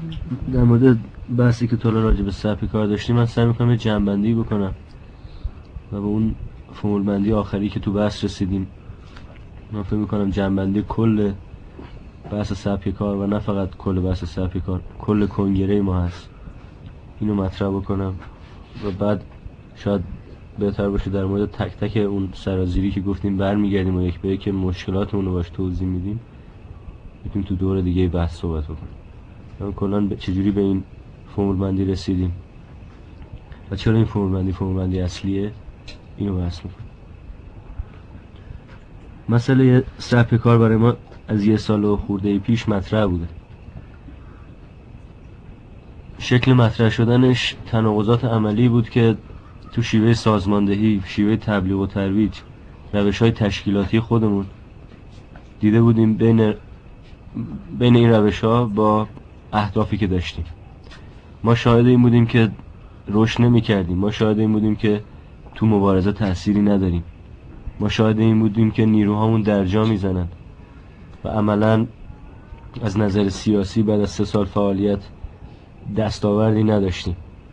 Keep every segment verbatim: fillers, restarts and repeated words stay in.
در مورد بحثی که طول راجع به سبک کار داشتیم من سعی میکنم یه جمع‌بندی بکنم و به اون فرمول بندی آخری که تو بحث رسیدیم من فکر میکنم جمع‌بندی کل بحث سبک کار و نه فقط کل بحث سبک کار، کل کنگره ما هست، اینو مطرح بکنم و بعد شاید بهتر باشه در مورد تک تک اون سرازیری که گفتیم برمیگردیم و یک به یک مشکلاتمون رو باش توضیح میدیم، میتونیم تو دور دیگه بحث صحبت بکنیم. من کلاً چجوری به این فرمول بندی رسیدیم و چرا این فرمول بندی فرمول بندی اصلیه، اینو بحث میکنیم. مسئله سبک کار برای ما از یه سال و خورده پیش مطرح بوده. شکل مطرح شدنش تناقضات عملی بود که تو شیوه سازماندهی، شیوه تبلیغ و ترویج، روش‌های تشکیلاتی خودمون دیده بودیم بین بین این روش‌ها با اهدافی که داشتیم. ما شاهد این بودیم که رشد نمی‌کردیم، ما شاهد این بودیم که تو مبارزه تأثیری نداریم، ما شاهد این بودیم که نیروهامون درجا میزنن و عملاً از نظر سیاسی بعد از سه سال فعالیت دستاوردی نداشتیم.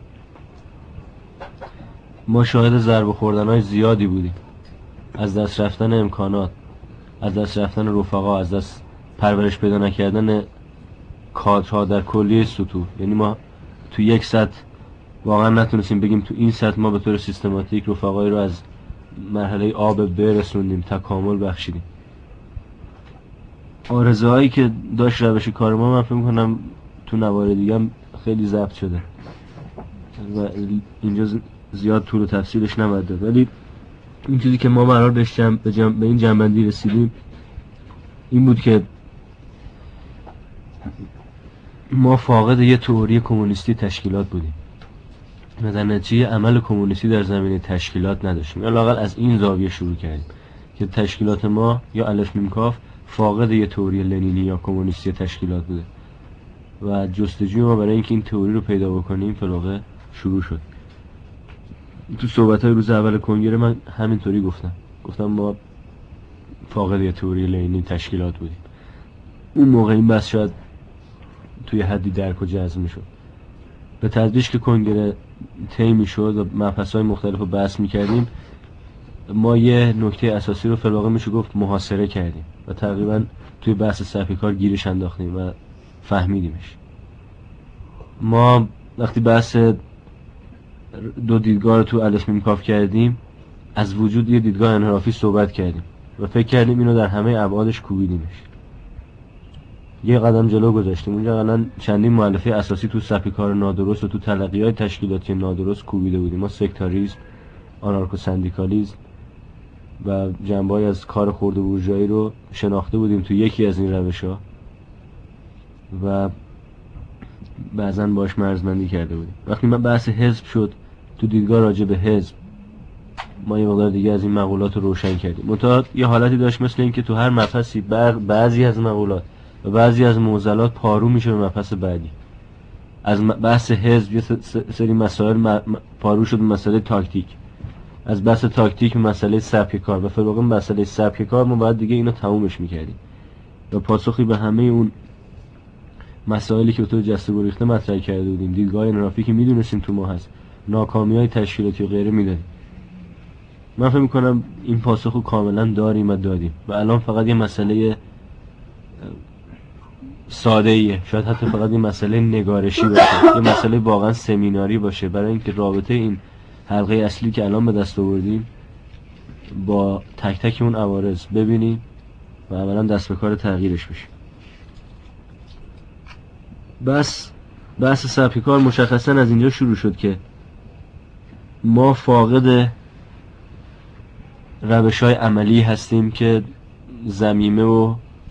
ما شاهد ضربه خوردن‌های زیادی بودیم، از دست رفتن امکانات، از دست رفتن رفقا، از دست پرورش پیدا نکردن کادرها در کلیه سطوح. یعنی ما تو یک سطح واقعا نتونستیم بگیم تو این سطح ما به طور سیستماتیک رفقایی رو از مرحله آب برسوندیم، تکامل بخشیدیم. آرزوهایی که داشت روش کار ما من فکر می‌کنم تو نوار دیگه هم خیلی ضبط شده و اینجا زیاد طول و تفصیلش نباید داد، ولی این چیزی که ما قرار بهش جمع به, جمع به این جنبندی رسیدیم این بود که ما فاقد یه تئوری کمونیستی تشکیلات بودیم و در نتیجه عمل کمونیستی در زمینه تشکیلات نداشتیم، یا لااقل از این زاویه شروع کردیم که تشکیلات ما یا الف میم کاف فاقد یه تئوری لنینی یا کمونیستی تشکیلات بوده و جستجوی ما برای اینکه این تئوری رو پیدا بکنیم فلوقه شروع شد. تو صحبت‌های روز اول کنگره من همینطوری گفتم گفتم ما فاقد یه تئوری لنینی تشکیلات بودیم. اون موقع این بس شاید توی حدی درک و جزم میشد. به تدریج که کنگره طی میشد و مبحث‌های مختلف رو بحث میکردیم ما یه نکته اساسی رو فلوقه میشه گفت محاصره کردیم و تقریبا توی بحث سبک کار گیرش انداختیم و فهمیدیمش. ما وقتی بحث دو دیدگاه رو تو الف میم کاف کردیم از وجود یه دیدگاه انحرافی صحبت کردیم و فکر کردیم اینو در همه ابعادش کوبیدیمش. یه قدم جلو گذاشتیم. اونجا الان چندین مؤلفه اساسی تو سبک کار نادرست و تو تلقی‌های تشکیلاتی نادرست کوبیده بودیم. ما سکتاریسم، آنارکو سندیکالیسم و جنبه‌ای از کار خرد بورژوایی رو شناخته بودیم تو یکی از این روش‌ها و بعضن باش مرزبندی کرده بودیم. وقتی من بحث حزب شد تو دیدگاه راجع به حزب ما یه مقدار دیگه از این مقولات رو روشن کردیم. منتها یه حالتی داشت مثل این که تو هر مبحثی بعضی از مقولات و بعضی از معضلات پارو میشه به مبحث بعدی. از بحث حزب یه سری مسائل پارو شد به مسئله تاکتیک، از بحث تاکتیک به مسئله سبک کار و فلواقع مسئله سبک کار ما باید دیگه اینو تمومش میکردیم و پاسخی به همه اون مسائلی که به طور جسته گریخته مطرح کرده بودیم، دیدگاه انحرافی که میدونستیم تو ما هست، ناکامی‌های تشکیلاتی و غیره میدادیم. من فکر میکنم این پاسخو کاملا داریم و دادیم و الان فقط یه مسئله ساده ایه، شاید حتی فقط یه مسئله نگارشی باشه، یه مسئله واقعا سمیناری باشه برای اینکه رابطه این حلقه اصلی که الان به دست آوردیم با تک تک اون عوارض ببینیم و اولا دست به کار تغییرش بشیم. بس بحث سبک کار مشخصا از اینجا شروع شد که ما فاقد روش‌های عملی هستیم که ضمیمه و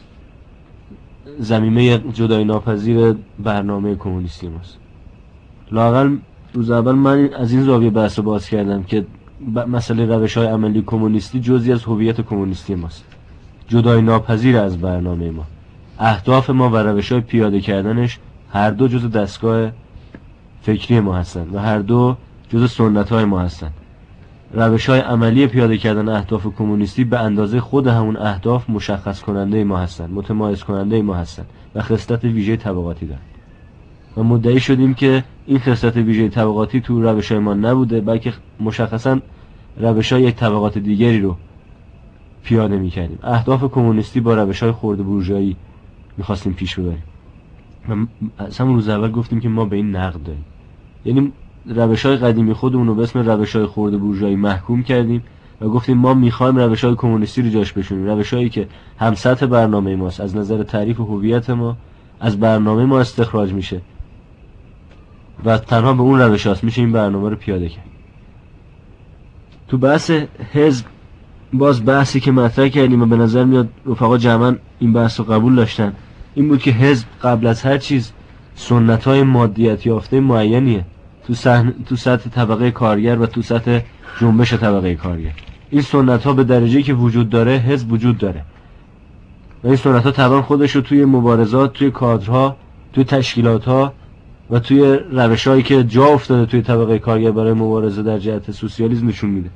ضمیمه جدایی ناپذیر برنامه کمونیستی ماست. لااقل روز اول من از این زاویه بحث رو باز کردم که مسئله روش‌های عملی کمونیستی جزئی از هویت کمونیستی ماست، جدایی ناپذیر از برنامه ما. اهداف ما و روش‌های پیاده کردنش هر دو جزء دستگاه فکری ما هستن و هر دو جزء سنت‌های ما هستن. روش‌های عملی پیاده کردن اهداف کمونیستی به اندازه خود همون اهداف مشخص کننده ما هستن، متمایز کننده ما هستن و خصلت ویژه طبقاتی دارن. و مدعی شدیم که این خصلت ویژه طبقاتی تو روش‌های ما نبوده، بلکه مشخصاً روش‌های یک طبقات دیگری رو پیاده می‌کردیم. اهداف کمونیستی با روش‌های خرد بورژوایی می‌خواستیم پیش ببریم. و از همون روز اول گفتیم که ما به این نقد داریم. یعنی روش‌های قدیمی خودمون رو به اسم روش‌های خرد بورژوایی محکوم کردیم و گفتیم ما می‌خوایم روش‌های کمونیستی رو جاش بشونیم، روش‌هایی که هم سطح برنامه ماست، از نظر تعریف و هویت ما از برنامه ما استخراج میشه و تنها به اون روش هاست میشه این برنامه رو پیاده کرد. تو بحث حزب باز بحثی که مطرح کردیم و به نظر میاد رفقا جمعاً این بحث رو قبول داشتن این بود که حزب قبل از هر چیز سنت‌های مادیت یافته معینیه تو سحن... تو سطح طبقه کارگر و تو سطح جنبش طبقه کارگر. این سنت‌ها به درجه‌ای که وجود داره حزب وجود داره و این سنت‌ها طبعا خودش رو توی مبارزات، توی کادرها، توی تشکیلات‌ها و توی روش‌هایی که جا افتاده توی طبقه کارگر برای مبارزه در جهت سوسیالیسم نشون میده.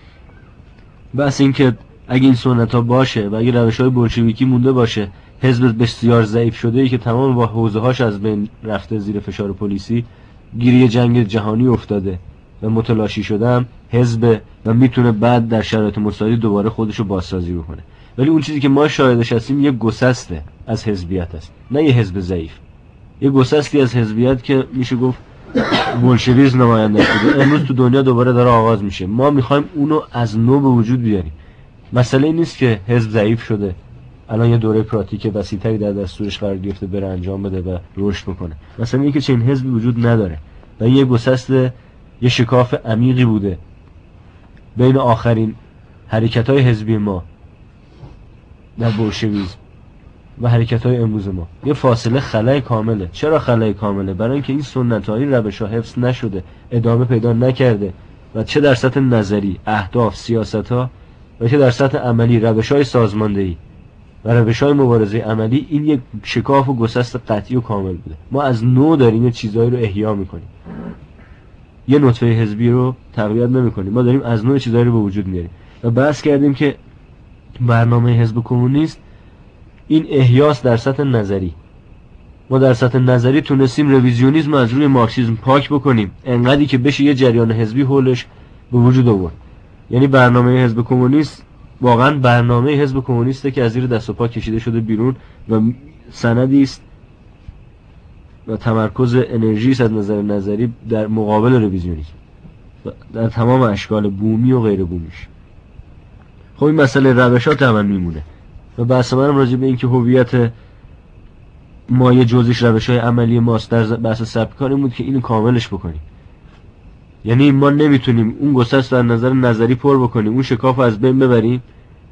بس این که اگه این سنت‌ها باشه و اگه روش‌های بولشویکی مونده باشه، حزب بسیار ضعیف شده ای که تمام با حوزه‌هاش از بین رفته زیر فشار پلیسی، گیری جنگ جهانی افتاده و متلاشی شده هم حزب و میتونه بعد در شرایط مساعد دوباره خودش رو بازسازی بکنه. ولی اون چیزی که ما شاهدش هستیم یه گسسته از حزبیت است، نه یه حزب ضعیف، یه گسستی از حزبیت که میشه گفت بولشویسم نماینده شده. امروز تو دنیا دوباره داره آغاز میشه. ما میخوایم اونو از نو به وجود بیاریم. مسئله این نیست که حزب ضعیف شده الان یه دوره پراتیک وسیع‌تری در دستورش قرار گرفته بره انجام بده و رشد بکنه. مثلا اینکه چنین حزبی وجود نداره و یه گسست یه شکاف عمیقی بوده بین آخرین حرکت‌های حزبی ما در بولشویسم و حرکت‌های امروز ما. یه فاصله خلأ کامله. چرا خلأ کامله؟ برای اینکه این سنت‌های روش‌ها حفظ نشده، ادامه پیدا نکرده و چه در سطح نظری، اهداف، سیاست‌ها و چه در سطح عملی، روش‌های سازماندهی و روش‌های مبارزه عملی، این یک شکاف و گسست قطعی و کامل بوده. ما از نو داریم یه چیزایی رو احیا می‌کنیم. یه نطفه حزبی رو تقویت نمی‌کنیم. ما داریم از نو چیزایی رو به وجود میاریم. و بحث کردیم که برنامه حزب کمونیست این احیاس در سطح نظری. ما در سطح نظری تونستیم رویزیونیسم از روی مارکسیسم پاک بکنیم، انقدری که بشه یه جریان حزبی حولش به وجود آورد. یعنی برنامه حزب کمونیست واقعا برنامه حزب کمونیسته که از زیر دست و پا کشیده شده بیرون و سندی است و تمرکز انرژی است از نظر نظری در مقابل رویزیونیسم در تمام اشکال بومی و غیر بومیش. خب این مسئله روشات هم میمونه و بحث منم راجع به این که هویت مایه جزئیش روش‌های عملی ماست در بحث سبک کار این بود که اینو کاملش بکنیم. یعنی ما نمیتونیم اون گسست در نظر نظری پر بکنیم، اون شکاف از بین ببریم،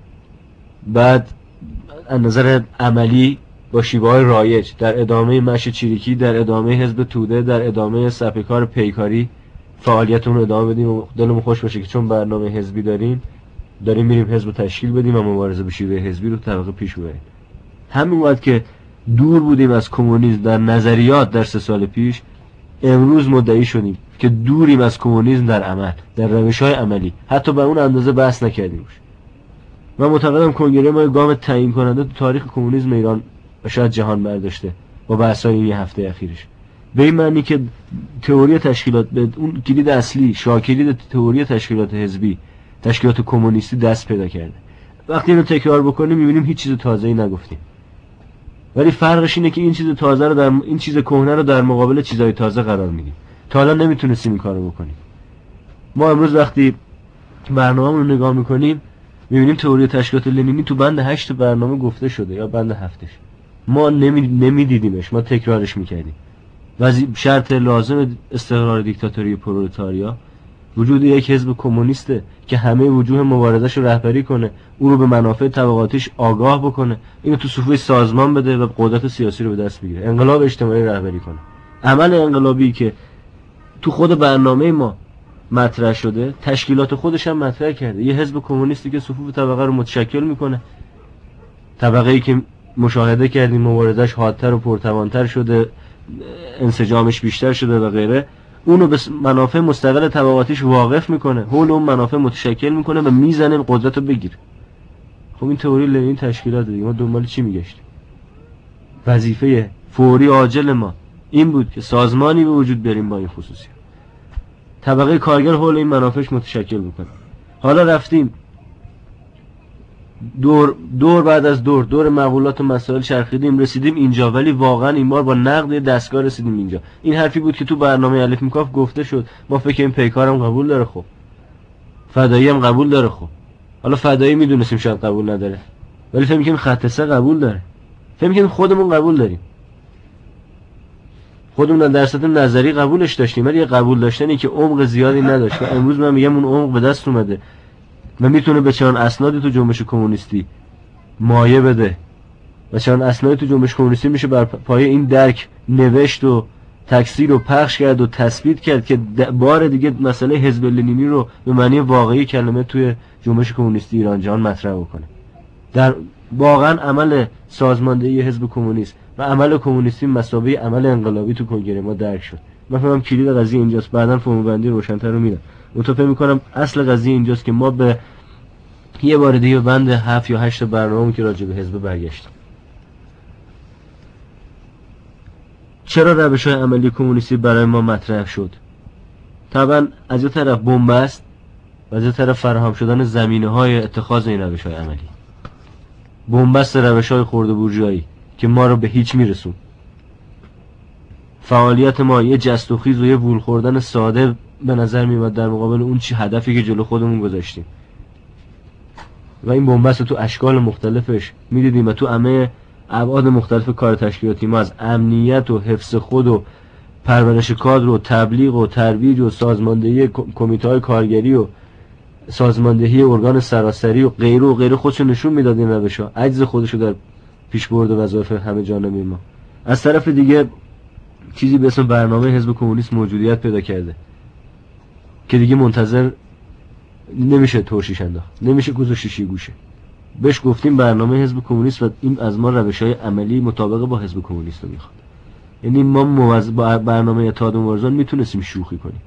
بعد از نظر عملی با شیوه‌های رایج در ادامه مشی چیریکی، در ادامه حزب توده، در ادامه سبک کار پیکاری فعالیتمون رو ادامه بدیم و دلمون خوش باشه که چون برنامه حزبی داریم داریم میریم حزب تشکیل بدیم و مبارزه به شیوه حزبی رو طبقه پیش ببریم. همین وقت که دور بودیم از کمونیسم در نظریات در سه سال پیش، امروز مدعی شدیم که دوریم از کمونیسم در عمل، در روش‌های عملی، حتی به اون اندازه بحث نکردیم. من معتقدم کنگره ما گام تعیین کننده تو تاریخ کمونیسم ایران و شاید جهان برداشته با بحث‌های این هفته اخیرش. به این معنی که تئوری تشکیلات به اون کلید اصلی، شاکلید تئوری تشکیلات حزبی، تشکیلات کمونیستی دست پیدا کرده. وقتی اینو تکرار بکنیم می‌بینیم هیچ چیز تازه‌ای نگفتیم. ولی فرقش اینه که این چیز تازه رو در این چیز کهنه رو در مقابل چیزای تازه قرار میدیم. تا حالا نمیتونستیم این کارو بکنیم. ما امروز وقتی برنامه‌مون رو نگاه می‌کنیم می‌بینیم تئوری تشکیلات لنینی تو بند هشت برنامه گفته شده یا بند هفتش. ما نمی نمیدیدیمش، ما تکرارش می‌کردیم. ولی شرط لازم استقرار دیکتاتوری پرولتاریا وجود یک حزب کمونیسته که همه وجوه مبارزش رو رهبری کنه، اون رو به منافع طبقاتیش آگاه بکنه، اینو تو صفوف سازمان بده و قدرت سیاسی رو به دست بگیره، انقلاب اجتماعی رهبری کنه. عمل انقلابی که تو خود برنامه ما مطرح شده، تشکیلات خودش هم مطرح کرده. یه حزب کمونیستی که صفوف طبقه رو متشکل میکنه، طبقه‌ای که مشاهده کردیم مبارزش حادتر و پرتوانتر شده، انسجامش بیشتر شده و غیره، اونو به منافع مستقل طبقاتیش واقف میکنه، حول اون منافع متشکل میکنه و میزنه قدرت رو بگیره. خب این تئوری لنین تشکیلات دیگه، ما دنبال چی میگشتیم؟ وظیفه فوری عاجل ما این بود که سازمانی به وجود بیاریم با این خصوصیت، طبقه کارگر حول این منافعش متشکل بکنه. حالا رفتیم دور دور بعد از دور دور مقولات و مسائل چرخیدیم، رسیدیم اینجا، ولی واقعا این بار با نقد دستگاه رسیدیم اینجا. این حرفی بود که تو برنامه الف میکاف گفته شد، ما فکر این پیکارم قبول داره، خب فدایی هم قبول داره، خب حالا فدایی میدونستیم شاید قبول نداره، ولی فکر می‌کنیم خط سه قبول داره، فکر می‌کنیم خودمون قبول داریم، خودمون در سطح نظری قبولش داشتیم، ولی یه قبول داشتنی که عمق زیادی نداشت. و امروز من میگم اون عمق به دست اومده و میتونه به چنان اسنادی تو جنبش کمونیستی مایه بده و چنان اسنادی تو جنبش کمونیستی میشه بر پایه این درک نوشت و تکثیر و پخش کرد و تثبیت کرد که بار دیگه مسئله حزب لنینی رو به معنی واقعی کلمه توی جنبش کمونیستی ایران جهان مطرح بکنه. در واقعا عمل سازماندهی حزب کمونیست و عمل کمونیستی مثابه عمل انقلابی تو کنگره ما درک شد. من فهمم کلید قضیه اینجاست، بعداً فرم بندی روشن‌تر رو میدم. متفق میکنم اصل قضیه اینجاست که ما به یه بار دیگه بند هفت یا هشت برنامه‌مون که راجع به حزب برگشتیم. چرا روش‌های عملی کمونیستی برای ما مطرح شد؟ طبعا از یه طرف بنبست و از یه طرف فراهم شدن زمینه‌های اتخاذ این روش‌های عملی. بنبست روش‌های خرد بورژوایی که ما رو به هیچ میرسون. فعالیت ما یه جست و خیز و یه وول خوردن ساده به نظر میاد در مقابل اون چی هدفی که جلو خودمون گذاشتیم. و این بنبست تو اشکال مختلفش میدیدیم و تو همه ابعاد مختلف کار تشکیلاتی ما، از امنیت و حفظ خود و پرورش کادر و تبلیغ و ترویج و سازماندهی کمیته‌های کارگری و سازماندهی ارگان سراسری و غیره و غیره خودشو نشون میداد این روش‌ها، عجز خودشو در پیشبرد وظایف همه جانبه ما. از طرف دیگه چیزی به اسم برنامه حزب کمونیست موجودیت پیدا کرده که دیگه منتظر نمیشه ترشیش انداخت، نمیشه گذاشت شیشه گوشه. بهش گفتیم برنامه حزب کمونیست و این از ما روش‌های عملی مطابق با حزب کمونیست رو میخواد. یعنی ما موز... با برنامه اتحاد مبارزان میتونستیم شوخی کنیم،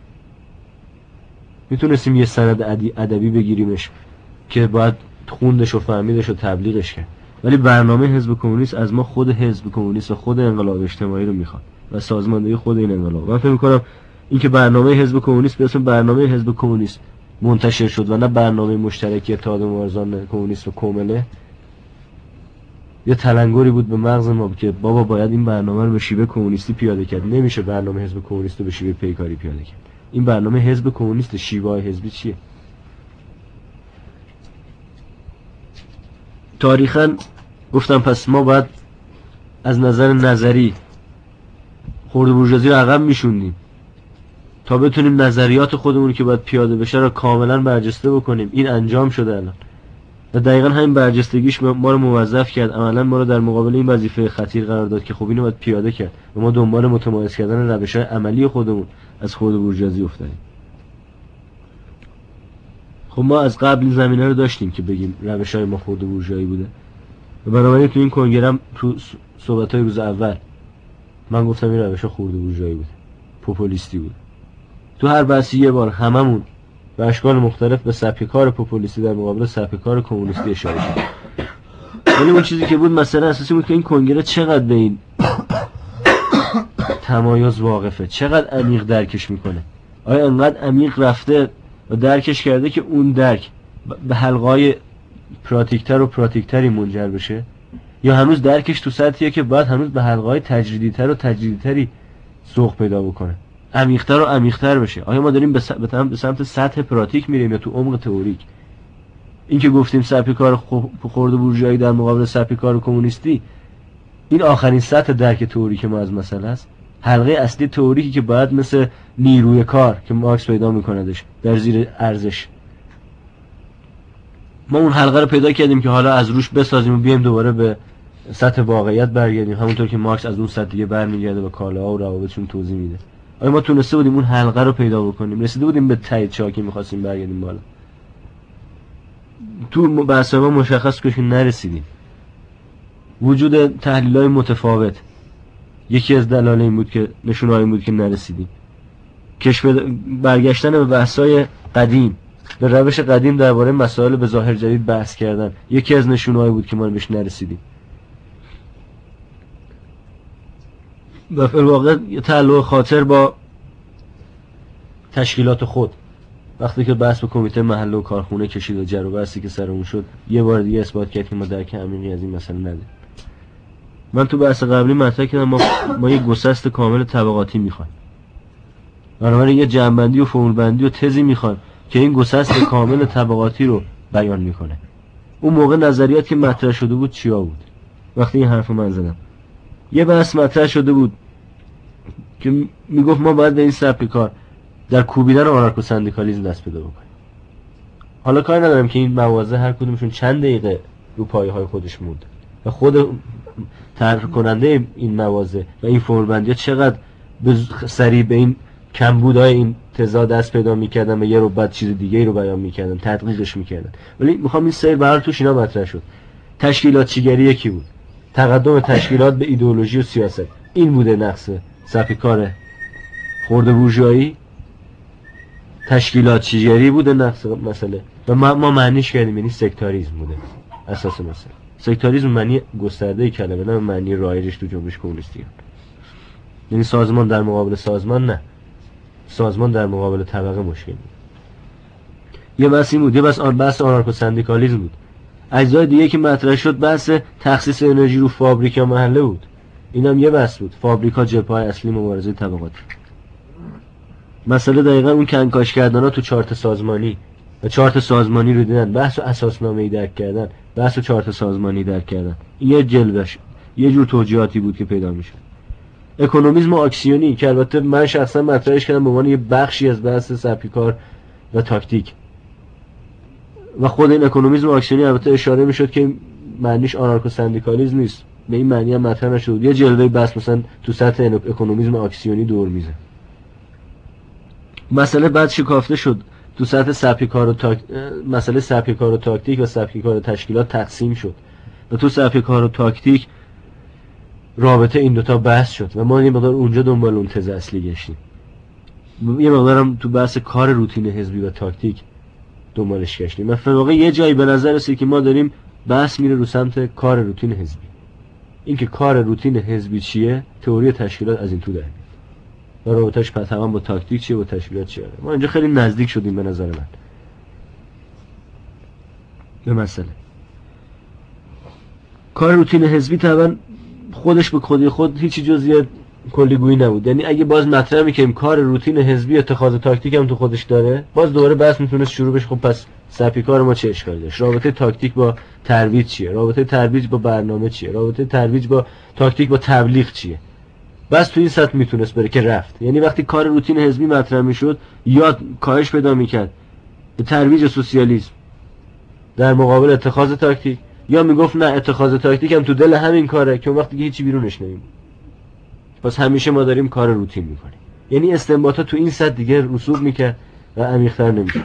میتونستیم یه سند ادبی بگیریمش که باید خوندش و فهمیدش و تبلیغش کرد، ولی برنامه حزب کمونیست از ما خود حزب کمونیست و خود انقلاب اجتماعی رو میخواد و سازماندهی خود این انقلاب. من فکر می‌کنم اینکه برنامه حزب کمونیست به اسم برنامه حزب کمونیست منتشر شد و نه برنامه مشترکی اتحاد مبارزان کمونیست و کومله، یه تلنگری بود به مغز ما که بابا باید این برنامه رو به شیوه کمونیستی پیاده کرد، نمیشه برنامه حزب کمونیست رو به شیوه پیکاری پیاده کرد. این برنامه حزب کمونیست، شیوه حزبی چیه؟ تاریخاً گفتم پس ما باید از نظر نظری خرد بورژوازی رو عقب میشوندیم تا بتونیم نظریات خودمون که باید پیاده بشه رو کاملا برجسته بکنیم. این انجام شده الان و دقیقاً همین برجستگیش ما رو موظف کرد، عملاً ما رو در مقابل این وظیفه خطیر قرار داد که خب اینو باید پیاده کرد و ما دنبال متمایز کردن روش‌های عملی خودمون از خرد بورژوازی افتادیم. خب ما از قبل این زمینه رو داشتیم که بگیم روش‌های ما خرد بورژوایی بوده و بنابراین تو این کنگره تو صحبت‌های روز اول من گفتم این روش‌ها خرد بورژوایی بوده، پوپولیستی بود. تو هر بحثی یه بار هممون به اشکال مختلف به سبک کار پوپولیستی در مقابل سبک کار کمونیستی اشاره کردیم. ولی اون چیزی که بود مسئله اساسی بود که این کنگره چقدر به این تمایز واقفه، چقدر عمیق درکش میکنه. آیا انقدر عمیق رفته و درکش کرده که اون درک به حلقه‌های پراتیکتر و پراتیکتری منجر بشه، یا هنوز درکش تو سطحیه که باید هنوز به حلقه‌های تجریدی‌تر و تجریدی‌تری سوق پیدا بکنه، عمیق‌تر و عمیق‌تر بشه؟ آیا ما داریم به سمت سطح پراتیک میریم یا تو عمق تئوریک؟ این که گفتیم سبک کار خرد بورژوایی در مقابل سبک کار کمونیستی، این آخرین سطح درک تئوریک ما از مسئله است. حلقه اصلی تئوریکی که باید مثل نیروی کار که مارکس پیدا میکندش در زیر ارزش، ما اون حلقه رو پیدا کردیم که حالا از روش بسازیم و بیایم دوباره به سطح واقعیت برگردیم، همونطور که مارکس از اون سطح دیگه برمیگرده و کالاها و روابطشون توضیح میده. آیا ما تونسته بودیم اون حلقه رو پیدا بکنیم؟ رسیده بودیم به ته چاه که می‌خواستیم برگردیم بالا؟ تو بحث ما مشخص که نرسیدیم. وجود تحلیل‌های متفاوت یکی از دلایل این بود که نشونه‌های این بود که نرسیدیم. کشف برگشتن به بحث‌های قدیم، به روش قدیم درباره مسائل به ظاهر جدید بحث کردن یکی از نشونه‌هایی بود که ما بهش نرسیدیم. و فی الواقع یه تعلق خاطر با تشکیلات خود. وقتی که بحث به کمیته محله و کارخونه کشید و جر و بحثی که سر اون شد یه بار دیگه اثبات کرد که ما درک عمیقی از این مسئله نداریم. من تو بحث قبلی مطرح کردم ما ما یه گسست کامل طبقاتی میخوایم. بنابراین یه جمع‌بندی و فرمول‌بندی و تزی میخوان که این گسست کامل طبقاتی رو بیان میکنه. اون موقع نظریاتی که مطرح شده بود چیا بود؟ وقتی این حرفو من زدم یه بحث مطرح شده بود که میگفت ما باید به این سبک کار در کوبیدن آنارکو سندیکالیسم دست پیدا بکنیم. حالا کاری ندارم که این مواضع هر کدومشون چند دقیقه رو پایه‌های خودش موند و خود طرح کننده این مواضع و این فرمول‌بندی‌ها چقدر سریع به این کمبودهای این تضاد دست پیدا می‌کردن و یه رو بعد چیز دیگه ای رو بیان می‌کردن، تدقیقش می‌کردن. ولی می‌خوام این سری برای توش اینا مطرح شد. تشکیلات چیگری یکی بود. تقدم تشکیلات به ایدئولوژی و سیاست. این بوده نقص سبک کار خرد بورژوایی. تشکیلات چیگری بوده نقص مسئله و ما, ما معنیش کردیم یعنی سکتاریسم بوده اساس مسئله. سکتاریسم معنی گسترده کلمه نه معنی رایجش تو جنبش کمونیستی. یعنی سازمان در مقابل سازمان نه. سازمان در مقابل طبقه مشکل بود. یه بحث این بود، یه بحث آن بحث آنارکو سندیکالیسم بود. اجزای دیگه که مطرح شد بحث تخصیص انرژی رو فابریک یا محله بود. اینم یه بحث بود. فابریکا جبهه‌های اصلی مبارزه طبقاتی. مسئله دقیقاً اون کنکاش کردن‌ها تو چارت سازمانی و چارت سازمانی رو دیدن، بحث و اساسنامه‌ای درک کردن، بحث و چارت سازمانی درک کردن. این یه جلوش یه جور توجیهاتی بود که پیدا می‌شد. اکونومیسم آکسیونی که البته من شخصا مطرحش کردم به عنوان یه بخشی از بحث سبک کار و تاکتیک و خود این اکونومیسم آکسیونی البته اشاره میشد که معنیش آنارکو سندیکالیسم نیست، به این معنی هم مطرح نشد. یه جلوه بحث مثلا تو سطح اکونومیسم آکسیونی دور میزه. مسئله بعد شکافته شد تو سطح سبک کار و تاک... مسئله سبک کار و تاکتیک و سبک کار و تشکیلات تقسیم شد و تو سبک کار و تاکتیک رابطه این دوتا بحث شد و ما یه مقدار اونجا دنبال اون تز اصلی گشتیم. یه مقدارم تو بحث کار روتین حزبی و تاکتیک دنبالش گشتیم. من واقعا یه جایی به نظر رسید که ما داریم بحث میره رو سمت کار روتین حزبی. اینکه کار روتین حزبی چیه، تئوری تشکیلات از این تو داره و رابطه‌اش تمام با تاکتیک چیه و تشکیلات چیه. ما اینجا خیلی نزدیک شدیم به نظر من به مسئله. کار روتین حزبی طبعا خودش به خودی خود هیچی جزئی کلیگویی نبود. یعنی اگه باز مطرح می‌کنیم کار روتین حزبی اتخاذ تاکتیک هم تو خودش داره، باز دوباره بحث میتونه شروع بشه. خب پس سبک کار ما چه اشکالی داشت؟ رابطه تاکتیک با ترویج چیه؟ رابطه ترویج با برنامه چیه؟ رابطه ترویج با تاکتیک با تبلیغ چیه؟ بس تو این سطح میتونست بره که رفت. یعنی وقتی کار روتین حزبی مطرح میشد یا کاهش پیدا میکرد به ترویج سوسیالیسم در مقابل اتخاذ تاکتیک، یا میگفت نه اتخاذ تاکتیک هم تو دل همین کاره که اون وقتی که هیچی بیرونش نمیاد. پس همیشه ما داریم کار روتین میکنیم. یعنی استنباطات تو این سطح دیگه رسوب میکرد و عمیق‌تر نمیشد.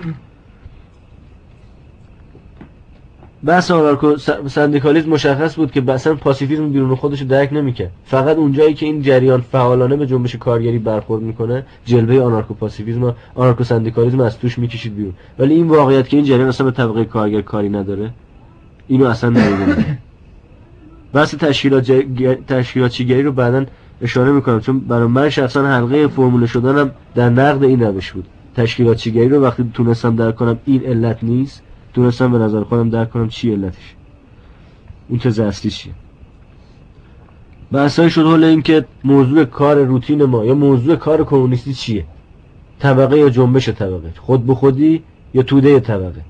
بحث آنارکو سندیکالیسم مشخص بود که اصلا پاسیفیسم بیرون خودش رو درک نمیکرد. فقط اونجایی که این جریان فعالانه به جنبش کارگری برخورد میکنه جلوه آنارکو پاسیفیسم و آنارکو سندیکالیسم از توش میکشید بیرون. ولی این واقعیت که این جریان اصلا به طبقه کارگر کاری نداره اینو اصلا نمیدونه. بحث تشکیلات جگ... تشکیلات چیگری رو بعداً اشاره میکنم، چون برای من شخصا حلقه فرمول شدنم در نقد این روش بود. تشکیلات چیگری رو وقتی تونستم درک کنم این علت نیست، تونستم به نظر خودم درک کنم چی علتش، اون تز اصلی چیه. بحثای شد حول این که موضوع کار روتین ما یا موضوع کار کمونیستی چیه، طبقه یا جنبش طبقه، خود به خودی یا توده طبقه.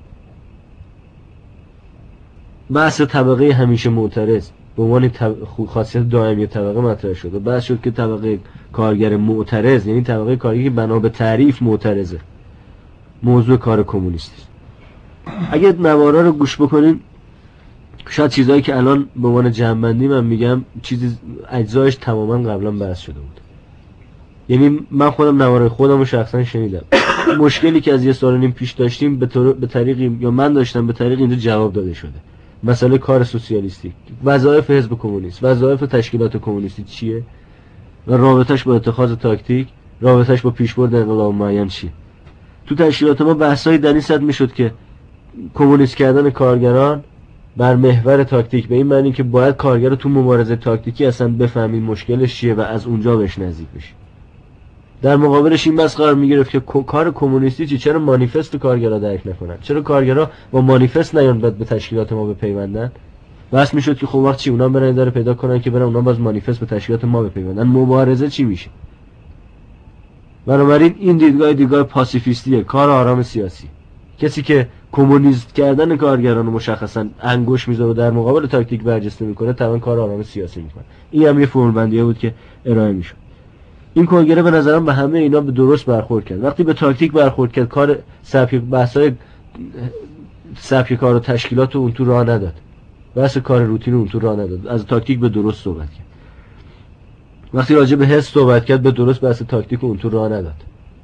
بحث طبقه همیشه معترض به عنوان طب... خاصیت دائمی طبقه مطرح شد و بحث شد که طبقه کارگر معترض یعنی طبقه کارگری که بنا به تعریف معترضه موضوع کار کمونیستی. اگه نوارا رو گوش بکنین شاید چیزایی که الان به عنوان جمع‌بندی من میگم چیزی اجزایش تماما قبلا بحث شده بود. یعنی من خودم نوارای خودم رو شخصا شنیدم. مشکلی که از یه سال و نیم پیش داشتیم به طور به طریقی یا من داشتم به طریق اینجا جواب داده شده. مسئله کار سوسیالیستی، وظایف حزب کمونیست، وظایف تشکیلات کمونیستی چیه و رابطش با اتخاذ تاکتیک، رابطش با پیشبرد انقلاب معین چیه. تو تشکیلات ما بحثایی در این سطح میشد که کمونیست کردن کارگران بر محور تاکتیک، به این معنی که باید کارگر رو تو مبارزه تاکتیکی اصلا بفهمید مشکلش چیه و از اونجا بهش نزدیک بشید. در مقابلش این بس قرار میگرفت که کار کمونیستی چی؟ چرا مانیفست کارگرها درک نکنن؟ چرا کارگرها با مانیفست نیان بعد به تشکیلات ما بپیوندن؟ بس میشد که خب وقت چی اونا برن داره پیدا کنن که برن اونا باز مانیفست به تشکیلات ما بپیوندن، مبارزه چی میشه؟ بنابراین این دیدگاه دیدگاه پاسیفیستیه، کار آرام سیاسی. کسی که کمونیست کردن کارگران رو مشخصا انگوش میذاره در مقابل تاکتیک برجسته میکنه، طبعا کار آرام سیاسی میکنه. این هم یه فرم بندیه بود که ارائه میشد. این کنگره به نظرم به همه اینا به درست برخورد کرد. وقتی به تاکتیک برخورد کرد، کار سبک بحثای سبک کار و تشکیلات اون تو راه نداد. بحث کار روتین اون تو راه نداد. از تاکتیک به درست صحبت کرد. وقتی راجع به حزب صحبت کرد، به درست بحث تاکتیک اون تو راه نداد.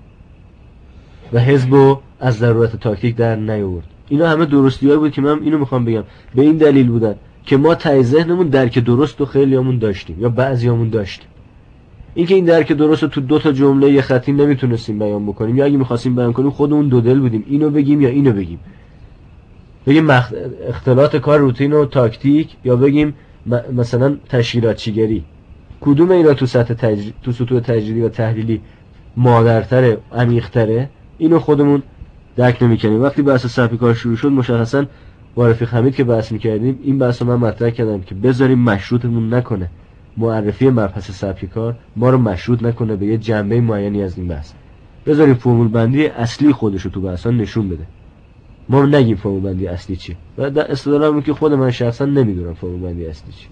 و حزبو از ضرورت تاکتیک در نیاورد. اینا همه درستی‌هایی بود که من اینو میخوام بگم. به این دلیل بودن که ما ته ذهنمون درک درست و خیلیامون داشتیم یا بعضیامون داشتیم. اینکه این درک درست رو تو دو تا جمله یه خطی نمیتونستیم بیان بکنیم، یا اگه می‌خواستیم بیان کنیم خودمون دو دل بودیم، اینو بگیم یا اینو بگیم. بگیم مخ... اختلاط کار روتین و تاکتیک، یا بگیم م... مثلا تشکیلاتچیگری. کدوم اینا تو سطح تجر... تو سطوح تجریدی و تحلیلی مادرتره، عمیق‌تره، اینو خودمون درک نمی‌کنیم. وقتی بحث سبک کار شروع شد، مشخصاً با رفیق حمید که بحث می‌کردیم، این بحثو من مطرح کردم که بذاریم مشروطمون نکنه معرفی مبحث سبک کار ما رو مشروط نکنه به یه جنبه معینی از این بحث. بذاریم فرمول بندی اصلی خودش رو تو بحثا نشون بده. ما نگیم فرمول بندی اصلی چیه. و در استدلالم که خود من شخصا نمیدونم فرمول بندی اصلی چیه.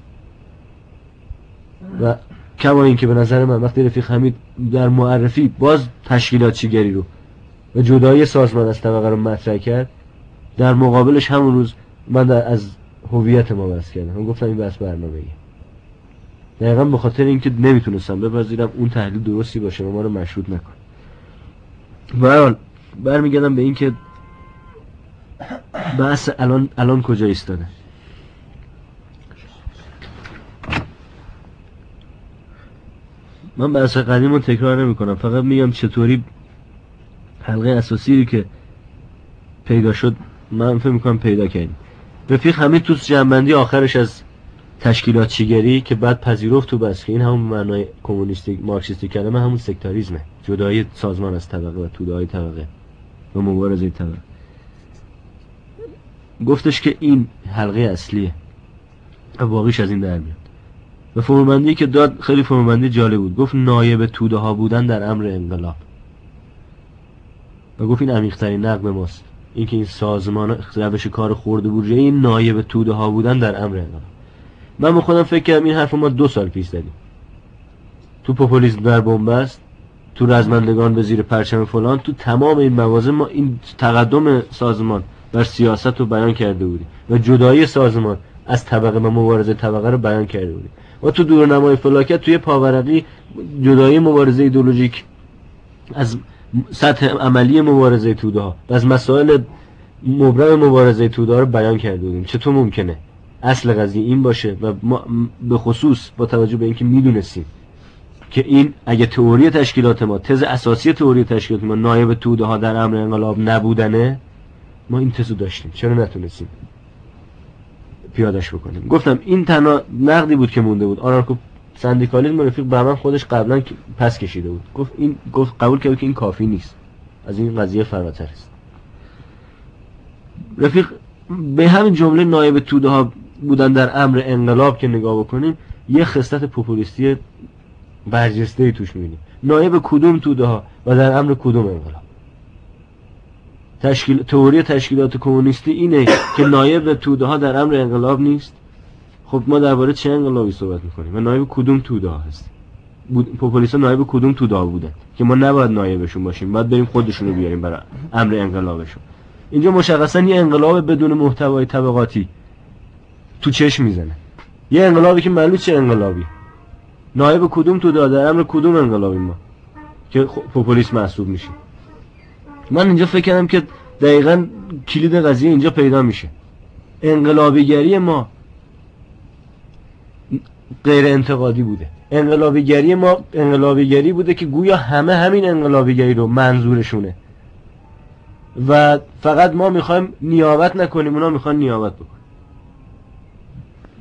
و کما این که به نظر من وقتی رفیق حمید در معرفی باز تشکیلاتچیگری رو و جدایی سازمان از طبقه رو مطرح کرد، در مقابلش همون روز من در از هویت ما بحث کردم. من گفتم این بحث برنامه‌ایه. دقیقا به خاطر اینکه نمیتونستم بپذیرم اون تحلیل درستی باشه و ما رو مشروط نکن. برحال برمیگردم به این که بحث الان الان کجا ایستاده. من بحث قدیم رو تکرار نمی کنم، فقط میگم چطوری حلقه اساسی رو که پیدا شد من فکر میکنم پیدا کردیم. رفیق حمید تو جنبندی آخرش از تشکیلاتچیگری که بعد پذیرفت تو بس که این همون معنای کمونیستی مارکسیستی کلمه همون سکتاریزمه، جدایی سازمان از طبقه و توده‌های طبقه و مبارزه طبقه. گفتش که این حلقه اصلیه و باقیش از این در میاد. و فرمانبندی که داد خیلی فرمانبندی جالب بود. گفت نایب توده ها بودن در امر انقلاب، و گفت این عمیق‌ترین نقد ماست، این که این سازمان روش کار خرد بورژوایی این نایب توده ها بودن در امر انقلاب. من به خودم فکر کردم این حرف ما دو سال پیش زدیم تو پوپولیسم در بنبست، تو رزمندگان به زیر پرچم فلان، تو تمام این موازه ما این تقدم سازمان بر سیاست رو بیان کرده بودیم و جدایی سازمان از طبقه و مبارزه طبقه رو بیان کرده بودیم. و تو دورنمای فلاکت توی پاورقی جدایی مبارزه ایدئولوژیک از سطح عملی مبارزه توده ها و از مسائل مبرم مبارزه توده ها رو بیان کرده بودیم. چطور ممکنه اصل قضیه این باشه و ما به خصوص با توجه به اینکه میدونستیم که این اگه تئوری تشکیلات ما، تز اساسی تئوری تشکیلات ما نایب توده ها در امر انقلاب نبودنه، ما این تزو داشتیم، چرا نتونستیم پیادهش بکنیم؟ گفتم این تنها نقدی بود که مونده بود. آنارکو سندیکالیسم رفیق بهمن خودش قبلا پس کشیده بود، گفت این گفت قبول کرد که این کافی نیست، از این قضیه فراتر است. رفیق به همین جمله نایب توده ها بودن در امر انقلاب که نگاه بکنیم یه خصلت پوپولیستی برجسته‌ای توش می‌بینیم. نایب کدوم توده ها و در امر کدوم انقلاب؟ تشکیل تئوری تشکیلات کمونیستی اینه که نایب توده ها در امر انقلاب نیست. خب ما درباره چه انقلابی صحبت می‌کنیم و نایب کدوم توده ها هست؟ پوپولیستا نایب کدوم توده ها بودن که ما نباید نایبشون باشیم، باید بریم خودشونو بیاریم برای امر انقلابشون. اینجا مشخصا یه انقلاب بدون محتوای طبقاتی تو چشم میزنه، یه انقلابی که معلومه چه انقلابی، نایب کدوم تو داده امر کدوم انقلابی ما که پوپولیسم محسوب میشه. من اینجا فکر کردم که دقیقاً کلید قضیه اینجا پیدا میشه. انقلابیگری ما غیر انتقادی بوده، انقلابیگری ما انقلابیگری بوده که گویا همه همین انقلابیگری رو منظورشونه و فقط ما میخوایم نیابت نکنیم، اونا میخوان نیابت بکنن. این انقلابیگری ما غیر انتقادی بوده، انقلابیگری ما انقلابیگری بوده که گویا همه همین انقلابیگری رو منظورشونه و فقط ما میخوایم نیابت نکنیم، اونا میخوان نیابت بکنن. این انقلابیگری ما غیر انتقادی بوده، انقلابیگری ما انقلابیگری بوده که گویا همه همین انقلابیگری رو منظورشونه و فقط ما میخوایم نیابت نکنیم، اونا میخوان نیابت بکنن.